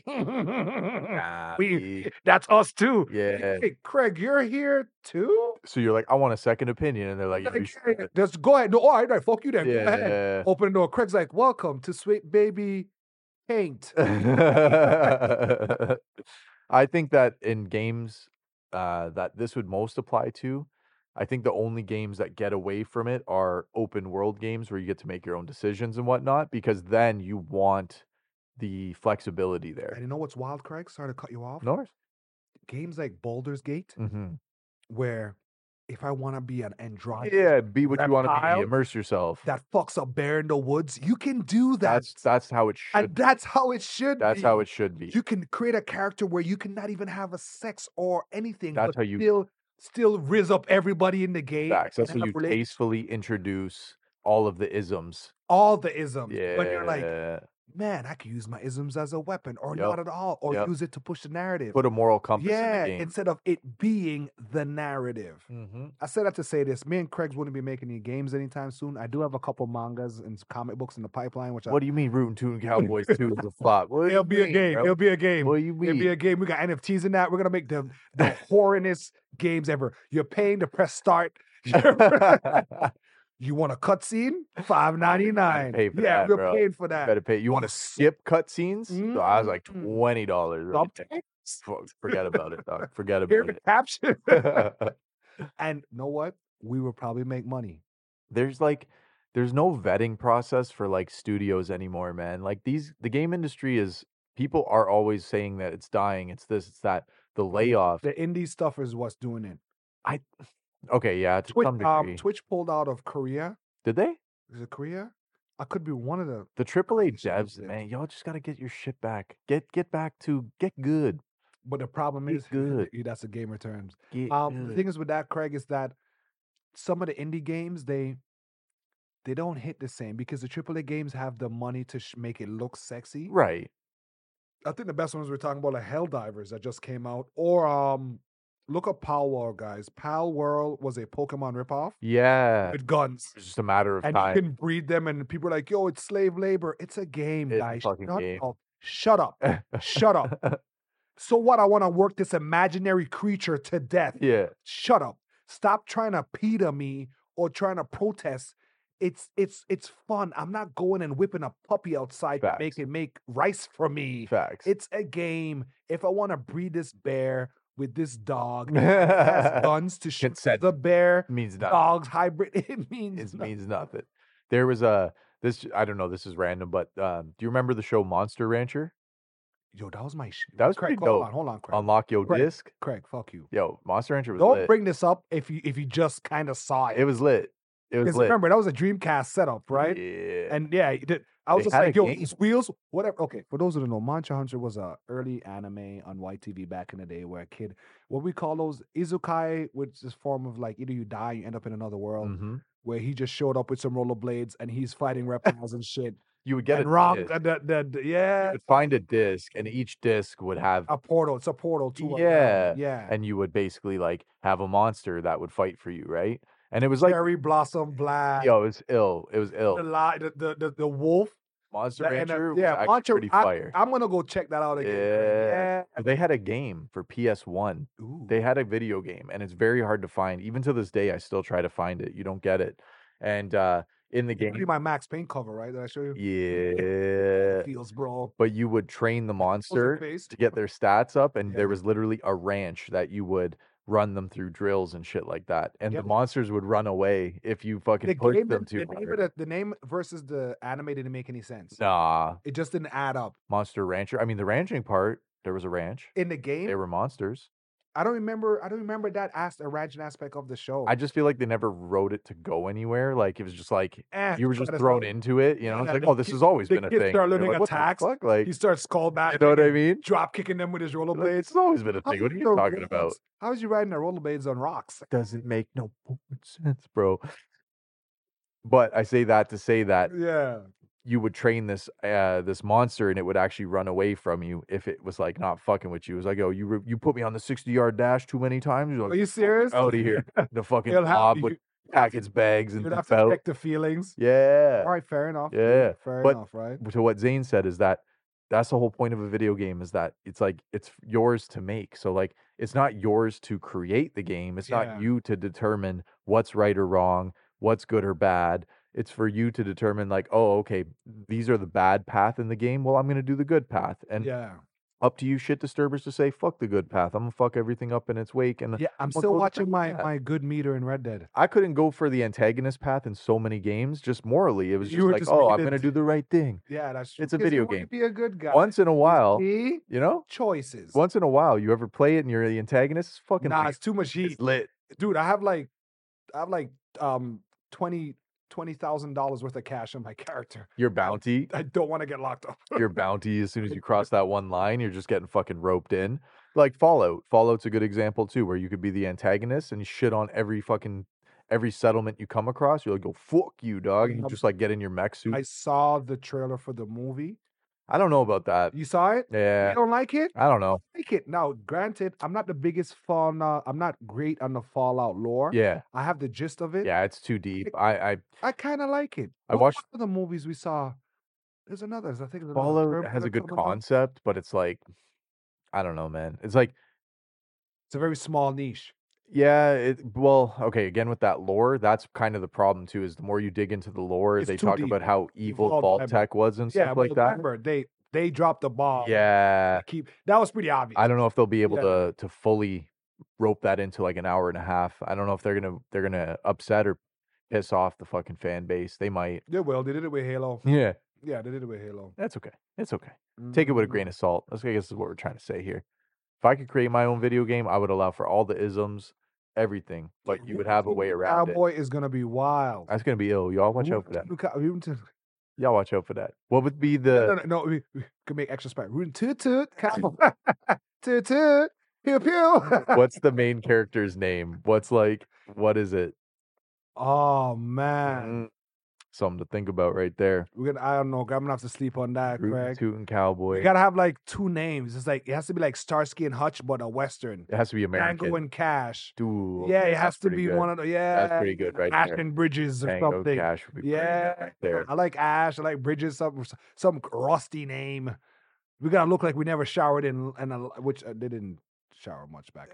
Nah, we, B. that's us too. Yeah. Hey, Craig, you're here too? So you're like, I want a second opinion, and they're like, Like, "You hey, just go ahead. No, all right, all right, fuck you then. Go ahead. yeah. Open the door. Craig's like, welcome to Sweet Baby Paint. I think that in games uh, that this would most apply to, I think the only games that get away from it are open world games where you get to make your own decisions and whatnot, because then you want the flexibility And there. you know what's wild, Craig? Sorry to cut you off. No worries. Games like Baldur's Gate, Mm-hmm. where if I want to be an androgynous Yeah, be what you want to be. reptile Immerse yourself. that fucks a bear in the woods, you can do that. That's that's how it should. and that's how it should That's be. how it should be. You can create a character where you can not even have a sex or anything, That's but how you- still still riz up everybody in the game. Facts. That's and how have you rela- tastefully introduce all of the isms. all the isms. Yeah. When you're like, man, I could use my isms as a weapon, or Yep. not at all, or Yep. use it to push the narrative. Put a moral compass yeah, in the game. instead of it being the narrative. Mm-hmm. I said that to say this. Me and Craig's wouldn't be making any games anytime soon. I do have a couple mangas and comic books in the pipeline, which What do you mean Rootin' Tootin' Cowboys two is a flop? What I, do it'll you be a mean, game. bro? It'll be a game. What do you It'll be mean? a game. We got N F Ts in that. We're gonna make the the horrendous games ever. You're paying to press start. You want a cutscene? Five ninety nine. pay for Yeah, that, we're bro. paying for that. Better pay. You want to skip cutscenes? So I was like Mm. twenty dollars. Right? Subtitles. Forget about it, dog. Forget Hear about the it. caption. And know what? We will probably make money. There's like there's no vetting process for like studios anymore, man. Like these the game industry is people are always saying that it's dying, it's this, it's that. The layoff. The indie stuff is what's doing it. Okay, yeah, to Twitch, some degree. um, Twitch pulled out of Korea. Did they? Is it Korea? I could be one of the. The triple A Twitch devs, did. man, y'all just gotta get your shit back. Get get back to get good. But the problem Get is, good. that's a gamer terms. Get Um, the good. thing is with that, Craig, is that some of the indie games they they don't hit the same because the triple A games have the money to sh- make it look sexy. Right. I think the best ones we're talking about are Helldivers that just came out, or um, look up Pal World, guys. Pal World was a Pokemon ripoff Yeah. with guns, It's just a matter of and time. you can breed them. And people are like, "Yo, it's slave labor." It's a game, It's a guys. fucking Shut game. up. Shut up. Shut up. So what? I want to work this imaginary creature to death. Yeah. Shut up. Stop trying to PETA me or trying to protest. It's it's it's fun. I'm not going and whipping a puppy outside to make Facts. it make rice for me. Facts. It's a game. If I want to breed this bear with this dog, it has guns to shoot Consent. the bear, means nothing. dogs hybrid. It means It nothing. means nothing. There was a this I don't know, this is random, but um, do you remember the show Monster Rancher? Yo, that was my shit. That was Craig, pretty hold dope. on, hold on, Craig. Unlock your Craig. disc. Craig, fuck you. Yo, Monster Rancher was Don't lit. bring this up if you if you just kind of saw it. It was lit. It was Because lit. remember, that was a Dreamcast setup, right? Yeah. And yeah, it did- I was They just had a like, yo, game. these wheels, whatever. Okay, for those who don't know, Monster Hunter was a early anime on Y T V back in the day where a kid, what we call those izukai, which is form of like either you die, you end up in another world, Mhm. where he just showed up with some rollerblades and he's fighting reptiles and shit. You would get and a rock, disc. uh, the, the, the- You yeah, would find a disc, and each disc would have, a portal. It's a portal to a Yeah, realm. Yeah. and you would basically like have a monster that would fight for you, right? And it was like, Cherry Blossom Blast. yo, it was ill. It was the, ill. li- the, the, the, the wolf. Monster that- and, uh, Rancher was yeah, actually Monster, pretty I, fire. I'm gonna go check that out again. Yeah. Yeah. They had a game for P S one. Ooh. They had a video game, and it's very hard to find. Even to this day, I still try to find it. You don't get it. And uh, in the Pretty game, my Max Payne cover, right? Did I show you? yeah, Feels, bro. but you would train the Close your monster face. to get their stats up, and Yeah. there was literally a ranch that you would run them through drills and shit like that. And Yeah. the monsters would run away if you fucking The pushed game, them the, too the, name of hard. the, the name versus the anime didn't make any sense. Nah, It just didn't add up. Monster Rancher. I mean, the ranching part, there was a ranch. In the game, They were monsters. I don't remember. I don't remember that as a ranching aspect of the show. I just feel like they never wrote it to go anywhere. Like it was just like Eh, you were try just to thrown start- into it. You know, it's Yeah, like, the oh, this kid- has always the been a kids thing. start You're learning like, what the attacks. fuck? Like, He starts call back. you know what I mean? Drop kicking them with his Like, rollerblades. it's always been a How thing. What are is you the talking rocks- about? How is you riding the rollerblades on rocks? Doesn't make no sense, bro. But I say that to say that Yeah. you would train this uh this monster and it would actually run away from you if it was like not fucking with you. It was like, oh, you re- you put me on the sixty yard dash too many times. You're Are like, you serious? out of here. The fucking You'll have- mob you- would pack its bags and You'd have dip to out. check the feelings. Yeah. All right, fair enough. dude, Yeah, Fair but- enough, right? To what Zane said is that that's the whole point of a video game is that it's like it's yours to make. So like it's not yours to create the game. It's Yeah. not you to determine what's right or wrong, what's good or bad. It's for you to determine like, oh, okay, these are the bad path in the game. Well, I'm going to do the good path. And Yeah. up to you shit disturbers to say fuck the good path. I'm going to fuck everything up in its wake. And Yeah, I'm Well, still go the watching fuck my, with that. my good meter in Red Dead. I couldn't go for the antagonist path in so many games just morally. It was You just were like, just oh, making I'm it- going to do the right thing. Yeah, that's true. It's a Because you video wanna game. Be a good guy. Once in a while, See? you know? Choices. Once in a while, you ever play it and you're the antagonist? It's fucking Nah, lit. it's too much heat. It's lit. Dude, I have like I have like um twenty twenty thousand dollars worth of cash on my character. Your I, bounty, I don't want to get locked up. your bounty. As soon as you cross that one line, you're just getting fucking roped in. Like Fallout. Fallout's a good example too, where you could be the antagonist and you shit on every fucking every settlement you come across. You're like, go fuck you, dog, and you Um, just like get in your mech suit. I saw the trailer for the movie. I don't know about that. You saw it? Yeah, You don't like it? I don't know. I like it. Now, granted, I'm not the biggest fan. Uh, I'm not great on the Fallout lore. Yeah, I have the gist of it. yeah, it's too deep. I, I I kind of like it. I What watched what other movies we saw? There's another. I think there's another Fallout term has a they're good coming out. concept, but it's like, I don't know, man. It's like, It's a very small niche. yeah, it well, okay, again with that lore, that's kind of the problem too, is the more you dig into the lore, It's they too talk deep. about how evil Vault Vault Member. Tech was and Yeah, stuff but like that. remember, they they dropped the ball. Yeah, They keep that was pretty obvious. I don't know if they'll be able Yeah. to to fully rope that into like an hour and a half. I don't know if they're gonna they're gonna upset or piss off the fucking fan base. They might. They will. They did it with Halo. Yeah, Yeah, they did it with Halo. that's okay. It's okay. Take it with a Mm, grain of salt. That's I guess is what we're trying to say here. If I could create my own video game, I would allow for all the isms, everything, but you would have a way around it. Cowboy is gonna be wild. That's gonna be ill. Y'all watch out for that. Rootin' Cow- Rootin' Y'all watch out for that. What would be No, the no, no, we, we could make extra spec. Rootin' toot toot, cowboy. Toot toot, pew pew. what's the main character's name? What's like what is it? Oh man, Mm, something to think about right there. we're gonna. I don't know. I'm gonna have to sleep on that, Rootin' Craig. Tootin' We Cowboy. gotta have like two names. It's like it has to be like Starsky and Hutch, but a western. It has to be American. Tango and Cash. Dude, Yeah, it that's has to pretty be good. one of the yeah. That's pretty good right Ash there. and Bridges or Tango something. Cash would be pretty good Yeah, right there. I like Ash. I like Bridges. Some some rusty name. We gotta look like we never showered in, and which uh, they didn't shower much back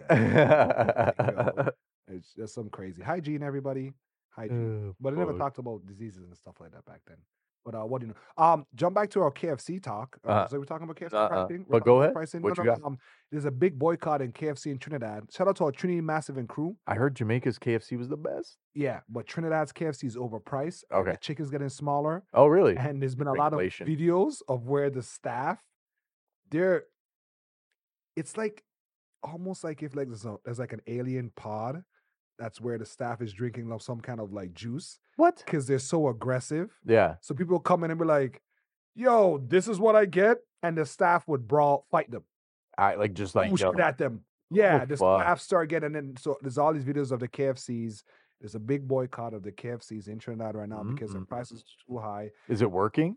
then. It's just some crazy hygiene, everybody. Hygiene, Oh, but they never fuck. talked about diseases and stuff like that back then. But uh, what do you know? Um, jump back to our K F C talk. Uh, Uh-huh. so we're talking about K F C Uh-uh. pricing. We're But talking go about ahead. Pricing. What no, you no, got? Um, there's a big boycott in K F C in Trinidad. Shout out to our Trinity Massive and crew. I heard Jamaica's K F C was the best. Yeah, but Trinidad's K F C is overpriced. uh, Okay. The chicken's getting smaller. Oh, really? And there's been a lot of Inflation. videos of where the staff, they're, it's like almost like if like there's, a, there's like an alien pod. That's where the staff is drinking like some kind of like juice What? because they're so aggressive. Yeah. So people come in and be like, "Yo, this is what I get," and the staff would brawl, fight them, I like just like push yo, it at them. Yeah, Oh, the fuck. staff start getting in. So there's all these videos of the K F Cs. There's a big boycott of the K F Cs in Trinidad right now because the Mm-mm-mm. prices are too high. is it working?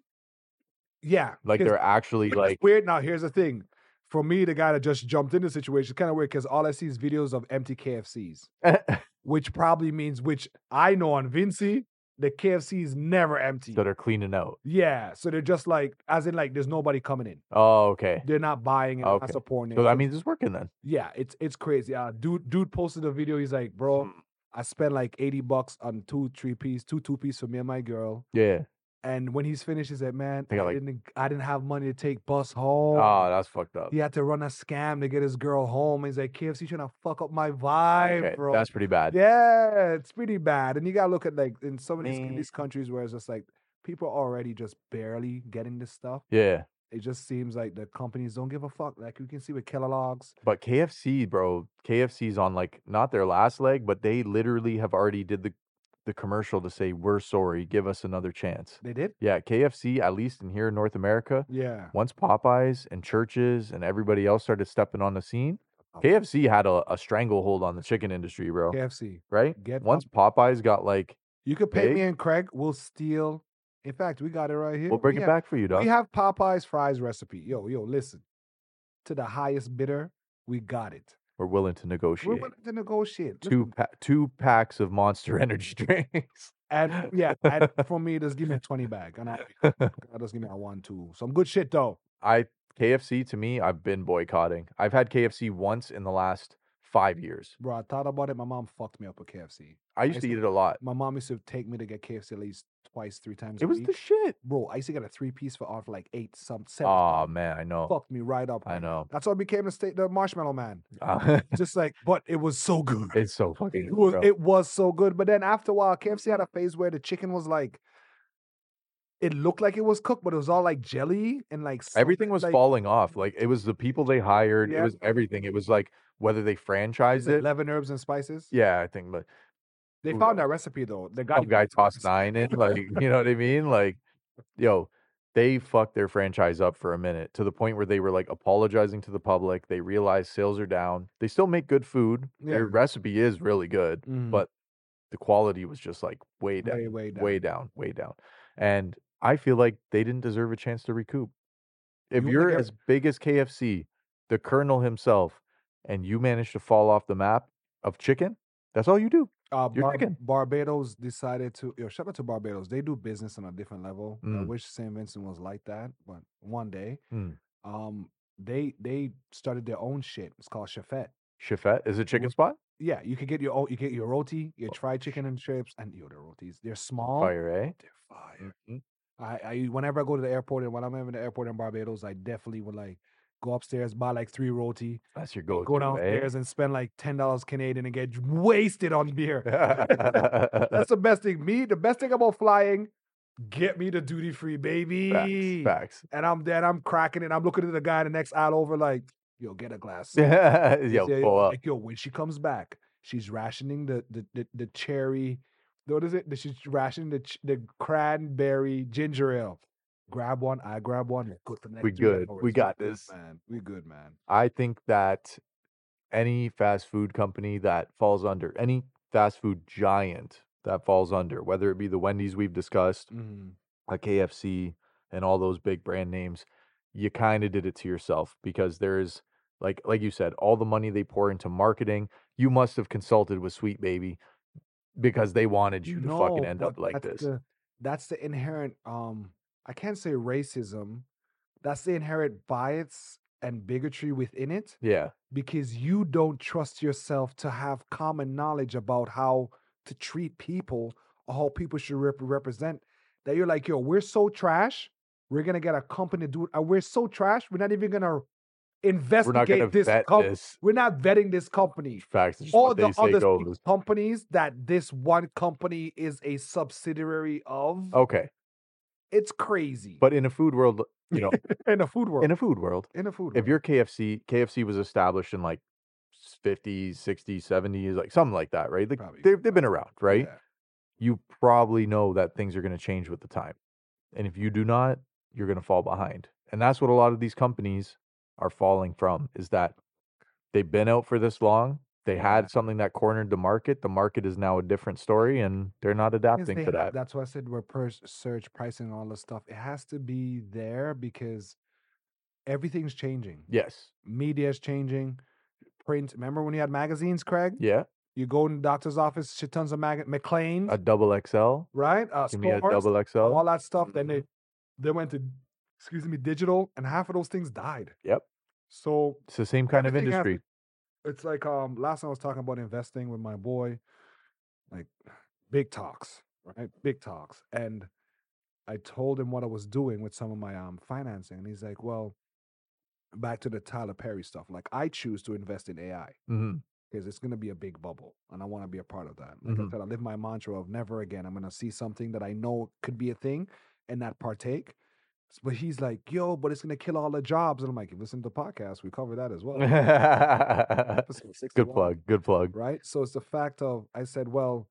Yeah, Like because they're actually which is like weird. Now here's the thing. For me, the guy that just jumped in the situation, it's kind of weird because all I see is videos of empty K F Cs, which probably means, which I know on Vinci, the K F C is never empty. that are cleaning out. Yeah, so they're just like, as in like, there's nobody coming in. Oh, okay. They're not buying it, they're Okay. not supporting it. So that So, means it's working then. yeah, it's it's crazy. Uh, dude, dude posted a video. He's like, bro, Mm. I spent like eighty bucks on two three piece, two two piece for me and my girl. Yeah. And when he's finished, he said, man, They got, I like- didn't I didn't have money to take bus home. Oh, that's fucked up. He had to run a scam to get his girl home. He's like, K F C trying to fuck up my vibe, Okay, bro. that's pretty bad. Yeah, it's pretty bad. And you gotta look at like in some of these, Man. these countries where it's just like people are already just barely getting this stuff. Yeah. It just seems like the companies don't give a fuck. Like you can see with Kellogg's. But K F C, bro, K F C's on like not their last leg, but they literally have already did the the commercial to say we're sorry, give us another chance. They did? Yeah, K F C, at least in here in North America, Yeah. once Popeyes and churches and everybody else started stepping on the scene, Oh. K F C had a, a stranglehold on the chicken industry, bro. K F C. Right? Get Once Popeyes got like, You could pay big? me and Craig. We'll steal. In fact, we got it right here. we'll bring we it have, back for you, dog. We have Popeye's fries recipe. Yo, yo, listen. To the highest bidder, we got it. We're willing to We're negotiate. willing to negotiate. Two Listen, pa- two packs of Monster Energy drinks. and yeah, and for me, just give me a twenty bag. And I, I just give me a one, two. Some good shit though. I K F C to me, I've been boycotting. I've had K F C once in the last five years. Bro, I thought about it. My mom fucked me up with K F C. I used to eat it a lot. My mom used to take me to get K F C at least twice, three times It a was week. the shit. Bro, I used to get a three piece for off like eight, some seven. Oh man, I know. Fucked me right up. I know. That's why I became the state the marshmallow man. Uh, Just like, but it was so good. it's so fucking It good, was, bro. it was so good. But then after a while, K F C had a phase where the chicken was like, it looked like it was cooked, but it was all like jelly and like some- Everything was like, falling off. Like it was the people they hired. Yeah. It was everything. It was like whether they is franchised it it. eleven herbs and spices. Yeah, I think. But They Who found knows? that recipe though. The guy Some guy tossed nine in, like, you know what I mean? Like, yo, they fucked their franchise up for a minute to the point where they were like apologizing to the public. They realized sales are down. They still make good food. Yeah. Their recipe is really good, Mhm. but the quality was just like way down, Way, way way down. down, way down. And I feel like they didn't deserve a chance to recoup. If You wanna you're get- as big as K F C, the Colonel himself, and you manage to fall off the map of chicken, that's all you do. Uh, You're Bar- chicken. Barbados decided to. Yo, shout out to Barbados. They do business on a different level. I Mm. wish Saint Vincent was like that, but one day, Mm. um, they they started their own shit. It's called Chefette. Chefette is a chicken spot? Yeah, you could get your own. You get your roti, your fried chicken and strips, and yo, the rotis. They're small. Fire, eh? They're fire. Mhm. I, I whenever I go to the airport and when I'm in the airport in Barbados, I definitely would like go upstairs, buy like three roti, That's your go go-to, eh? downstairs and spend like ten dollars Canadian and get wasted on beer. That's the best thing. Me, the best thing about flying, get me the duty free, baby. Facts. Facts. And I'm then I'm cracking it. I'm looking at the guy in the next aisle over, like, yo, get a glass. Yo, Yeah, yeah, pull up. like, yo, when she comes back, she's rationing the the the, the cherry. What is it? She's rationing the ch- the cranberry ginger ale. Grab one. I grab one. We're good for the next We three good. hours. We got good, this. man. We good, man. I think that any fast food company that falls under, any fast food giant that falls under, whether it be the Wendy's we've discussed, Mhm. a K F C, and all those big brand names, you kind of did it to yourself because there's like like you said, all the money they pour into marketing. You must have consulted with Sweet Baby because they wanted you to fucking end but up like that's this. The, that's the inherent. Um, I can't say racism. That's the inherent bias and bigotry within it. Yeah. Because you don't trust yourself to have common knowledge about how to treat people or how people should rep- represent. That you're like, yo, we're so trash. We're gonna get a company to do it. And we're so trash. We're not even gonna investigate gonna this, vet com- this. We're not vetting this company. Facts. Just All what the they say other goes. companies that this one company is a subsidiary of. Okay. It's crazy. But in a food world, you know, in a food world. in a food world, In a food world. if you're K F C, K F C was established in like fifties, sixties, seventies, like something like that, right? Like Probably. they've, they've been around, right? Yeah. You probably know that things are going to change with the time. And if you do not, you're going to fall behind. And that's what a lot of these companies are falling from is that they've been out for this long. They Yeah. had something that cornered the market. The market is now a different story and they're not Yes, adapting they to have- that. That's why I said we're per search pricing all this stuff. It has to be there because everything's changing. Yes. Media's changing. Print. Remember when you had magazines, Craig? Yeah. You go in the doctor's office, shit tons of mag McLean's, A double X L. right? Uh, Give me a Scores, double X L. all that stuff. Then they they went to, excuse me, digital, and half of those things died. Yep. So It's the same kind of everything has to- industry. it's like um last time I was talking about investing with my boy, like big talks, right? Big talks. And I told him what I was doing with some of my um financing. And he's like, well, back to the Tyler Perry stuff. Like I choose to invest in A I hmm because it's gonna be a big bubble and I want to be a part of that. Like Mhm. I said, I live my mantra of never again. I'm gonna see something that I know could be a thing and not partake. S- But he's like, yo, but it's gonna kill all the jobs. And I'm like, listen to the podcast, we cover that as well. Episode Good sixty-one. plug. Good plug. Right? So it's the fact of I said, well,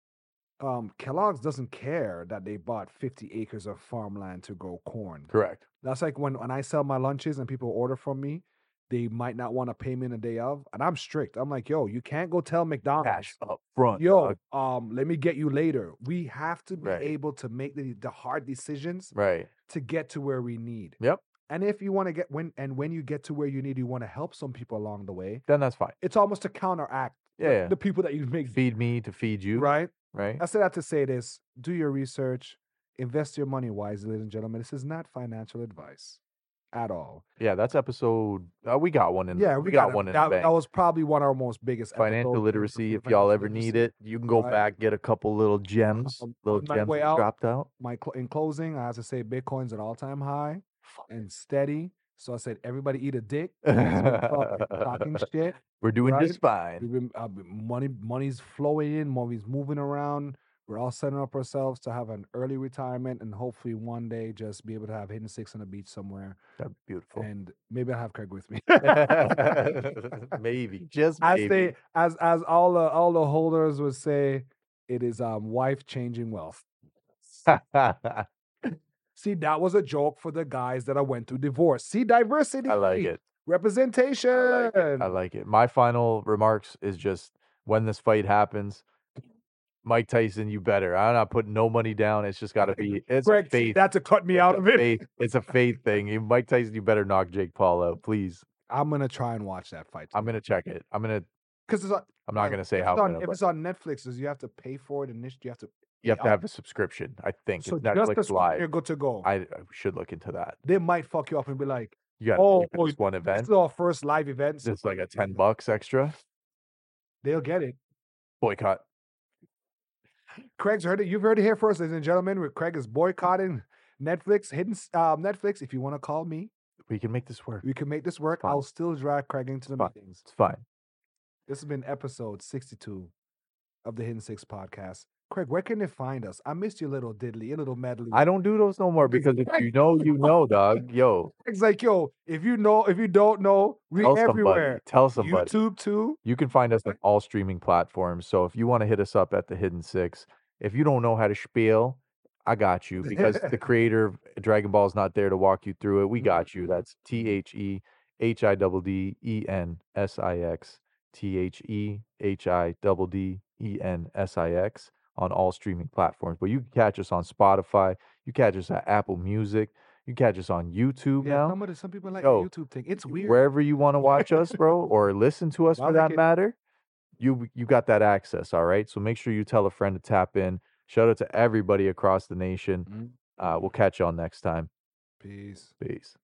um, Kellogg's doesn't care that they bought fifty acres of farmland to grow corn. Correct. That's like when, when I sell my lunches and people order from me, they might not want to pay me in a day of, and I'm strict. I'm like, yo, you can't go tell McDonald's, Cash up front. yo, dog. um, let me get you later. We have to be Right. able to make the, the hard decisions Right. to get to where we need. Yep. And if you want to get when and when you get to where you need, you want to help some people along the way. Then that's fine. It's almost to counteract the- Yeah. the, people that you make Feed me to feed you. right. Right. I say that to say this: do your research, invest your money wisely, ladies and gentlemen. This is not financial advice at all. Yeah, that's episode. Uh, we got one in. Yeah, we, got, one in that, the bank. that was probably one of our most biggest Financial episodes. literacy. If Financial y'all ever need literacy. it, you can go Right. back get a couple little gems. Um, little on my gems way that out- dropped out. My cl- in closing, I have to say Bitcoin's an all-time high and steady. So I said, everybody eat a dick. So we're talking, talking shit. We're doing right? just fine. We've been, uh, money, money's flowing in, money's moving around. We're all setting up ourselves to have an early retirement and hopefully one day just be able to have hidden six on the beach somewhere. That'd be beautiful. And maybe I'll have Craig with me. Maybe, just as maybe. they, as as all the all the holders would say, It is um wife changing wealth. See, that was a joke for the guys that I went through divorce. See, diversity. I like it. Representation. I like it. I like it. My final remarks is just when this fight happens, Mike Tyson, you better. I'm not putting no money down. It's just got to be. It's Greg, a faith. that to cut me It's out a of it. faith. It's a faith thing. You- Mike Tyson, you better knock Jake Paul out, please. I'm gonna try and watch that fight. I'm gonna check it. I'm gonna. Because it's on, I'm not uh, gonna say if how. it's on, gonna, if but it's on Netflix, does you have to pay for it and this you have to you have to have a subscription. I think so it's just Netflix the screen, Live. you're good to go. I, I should look into that. They might fuck you up and be like, You got oh, oh, this one event. this is our first live event. So It's like a ten bucks extra. they'll get it. Boycott. Craig's heard it. You've heard it here first, ladies and gentlemen. Where Craig is boycotting Netflix, hidden um, Netflix. If you want to call me, We can make this work. we can make this work. Fine. I'll still drag Craig into the Fine. meetings. It's fine. This has been episode sixty-two of the Hidden Six podcast. Craig, where can they find us? I missed your little diddly, your little medley. I don't do those no more because if you know, you know, dog. Yo, Craig's like, yo, if you know, if you don't know, we tell everywhere. somebody. Tell somebody. YouTube too. You can find us on all streaming platforms. So if you want to hit us up at the Hidden Six, if you don't know how to spiel, I got you because the creator of Dragon Ball is not there to walk you through it. We got you. That's T H E H I D D E N S I X. T H E H I D D E N S I X on all streaming platforms. But you can catch us on Spotify. You catch us at Apple Music. You catch us on YouTube Yeah, now. some, of the, some people like Yo, the YouTube thing. It's weird. Wherever you want to watch us, bro, or listen to us I for like that it. matter, you you got that access, all right? So make sure you tell a friend to tap in. Shout out to everybody across the nation. Mhm. Uh, we'll catch y'all next time. Peace. Peace.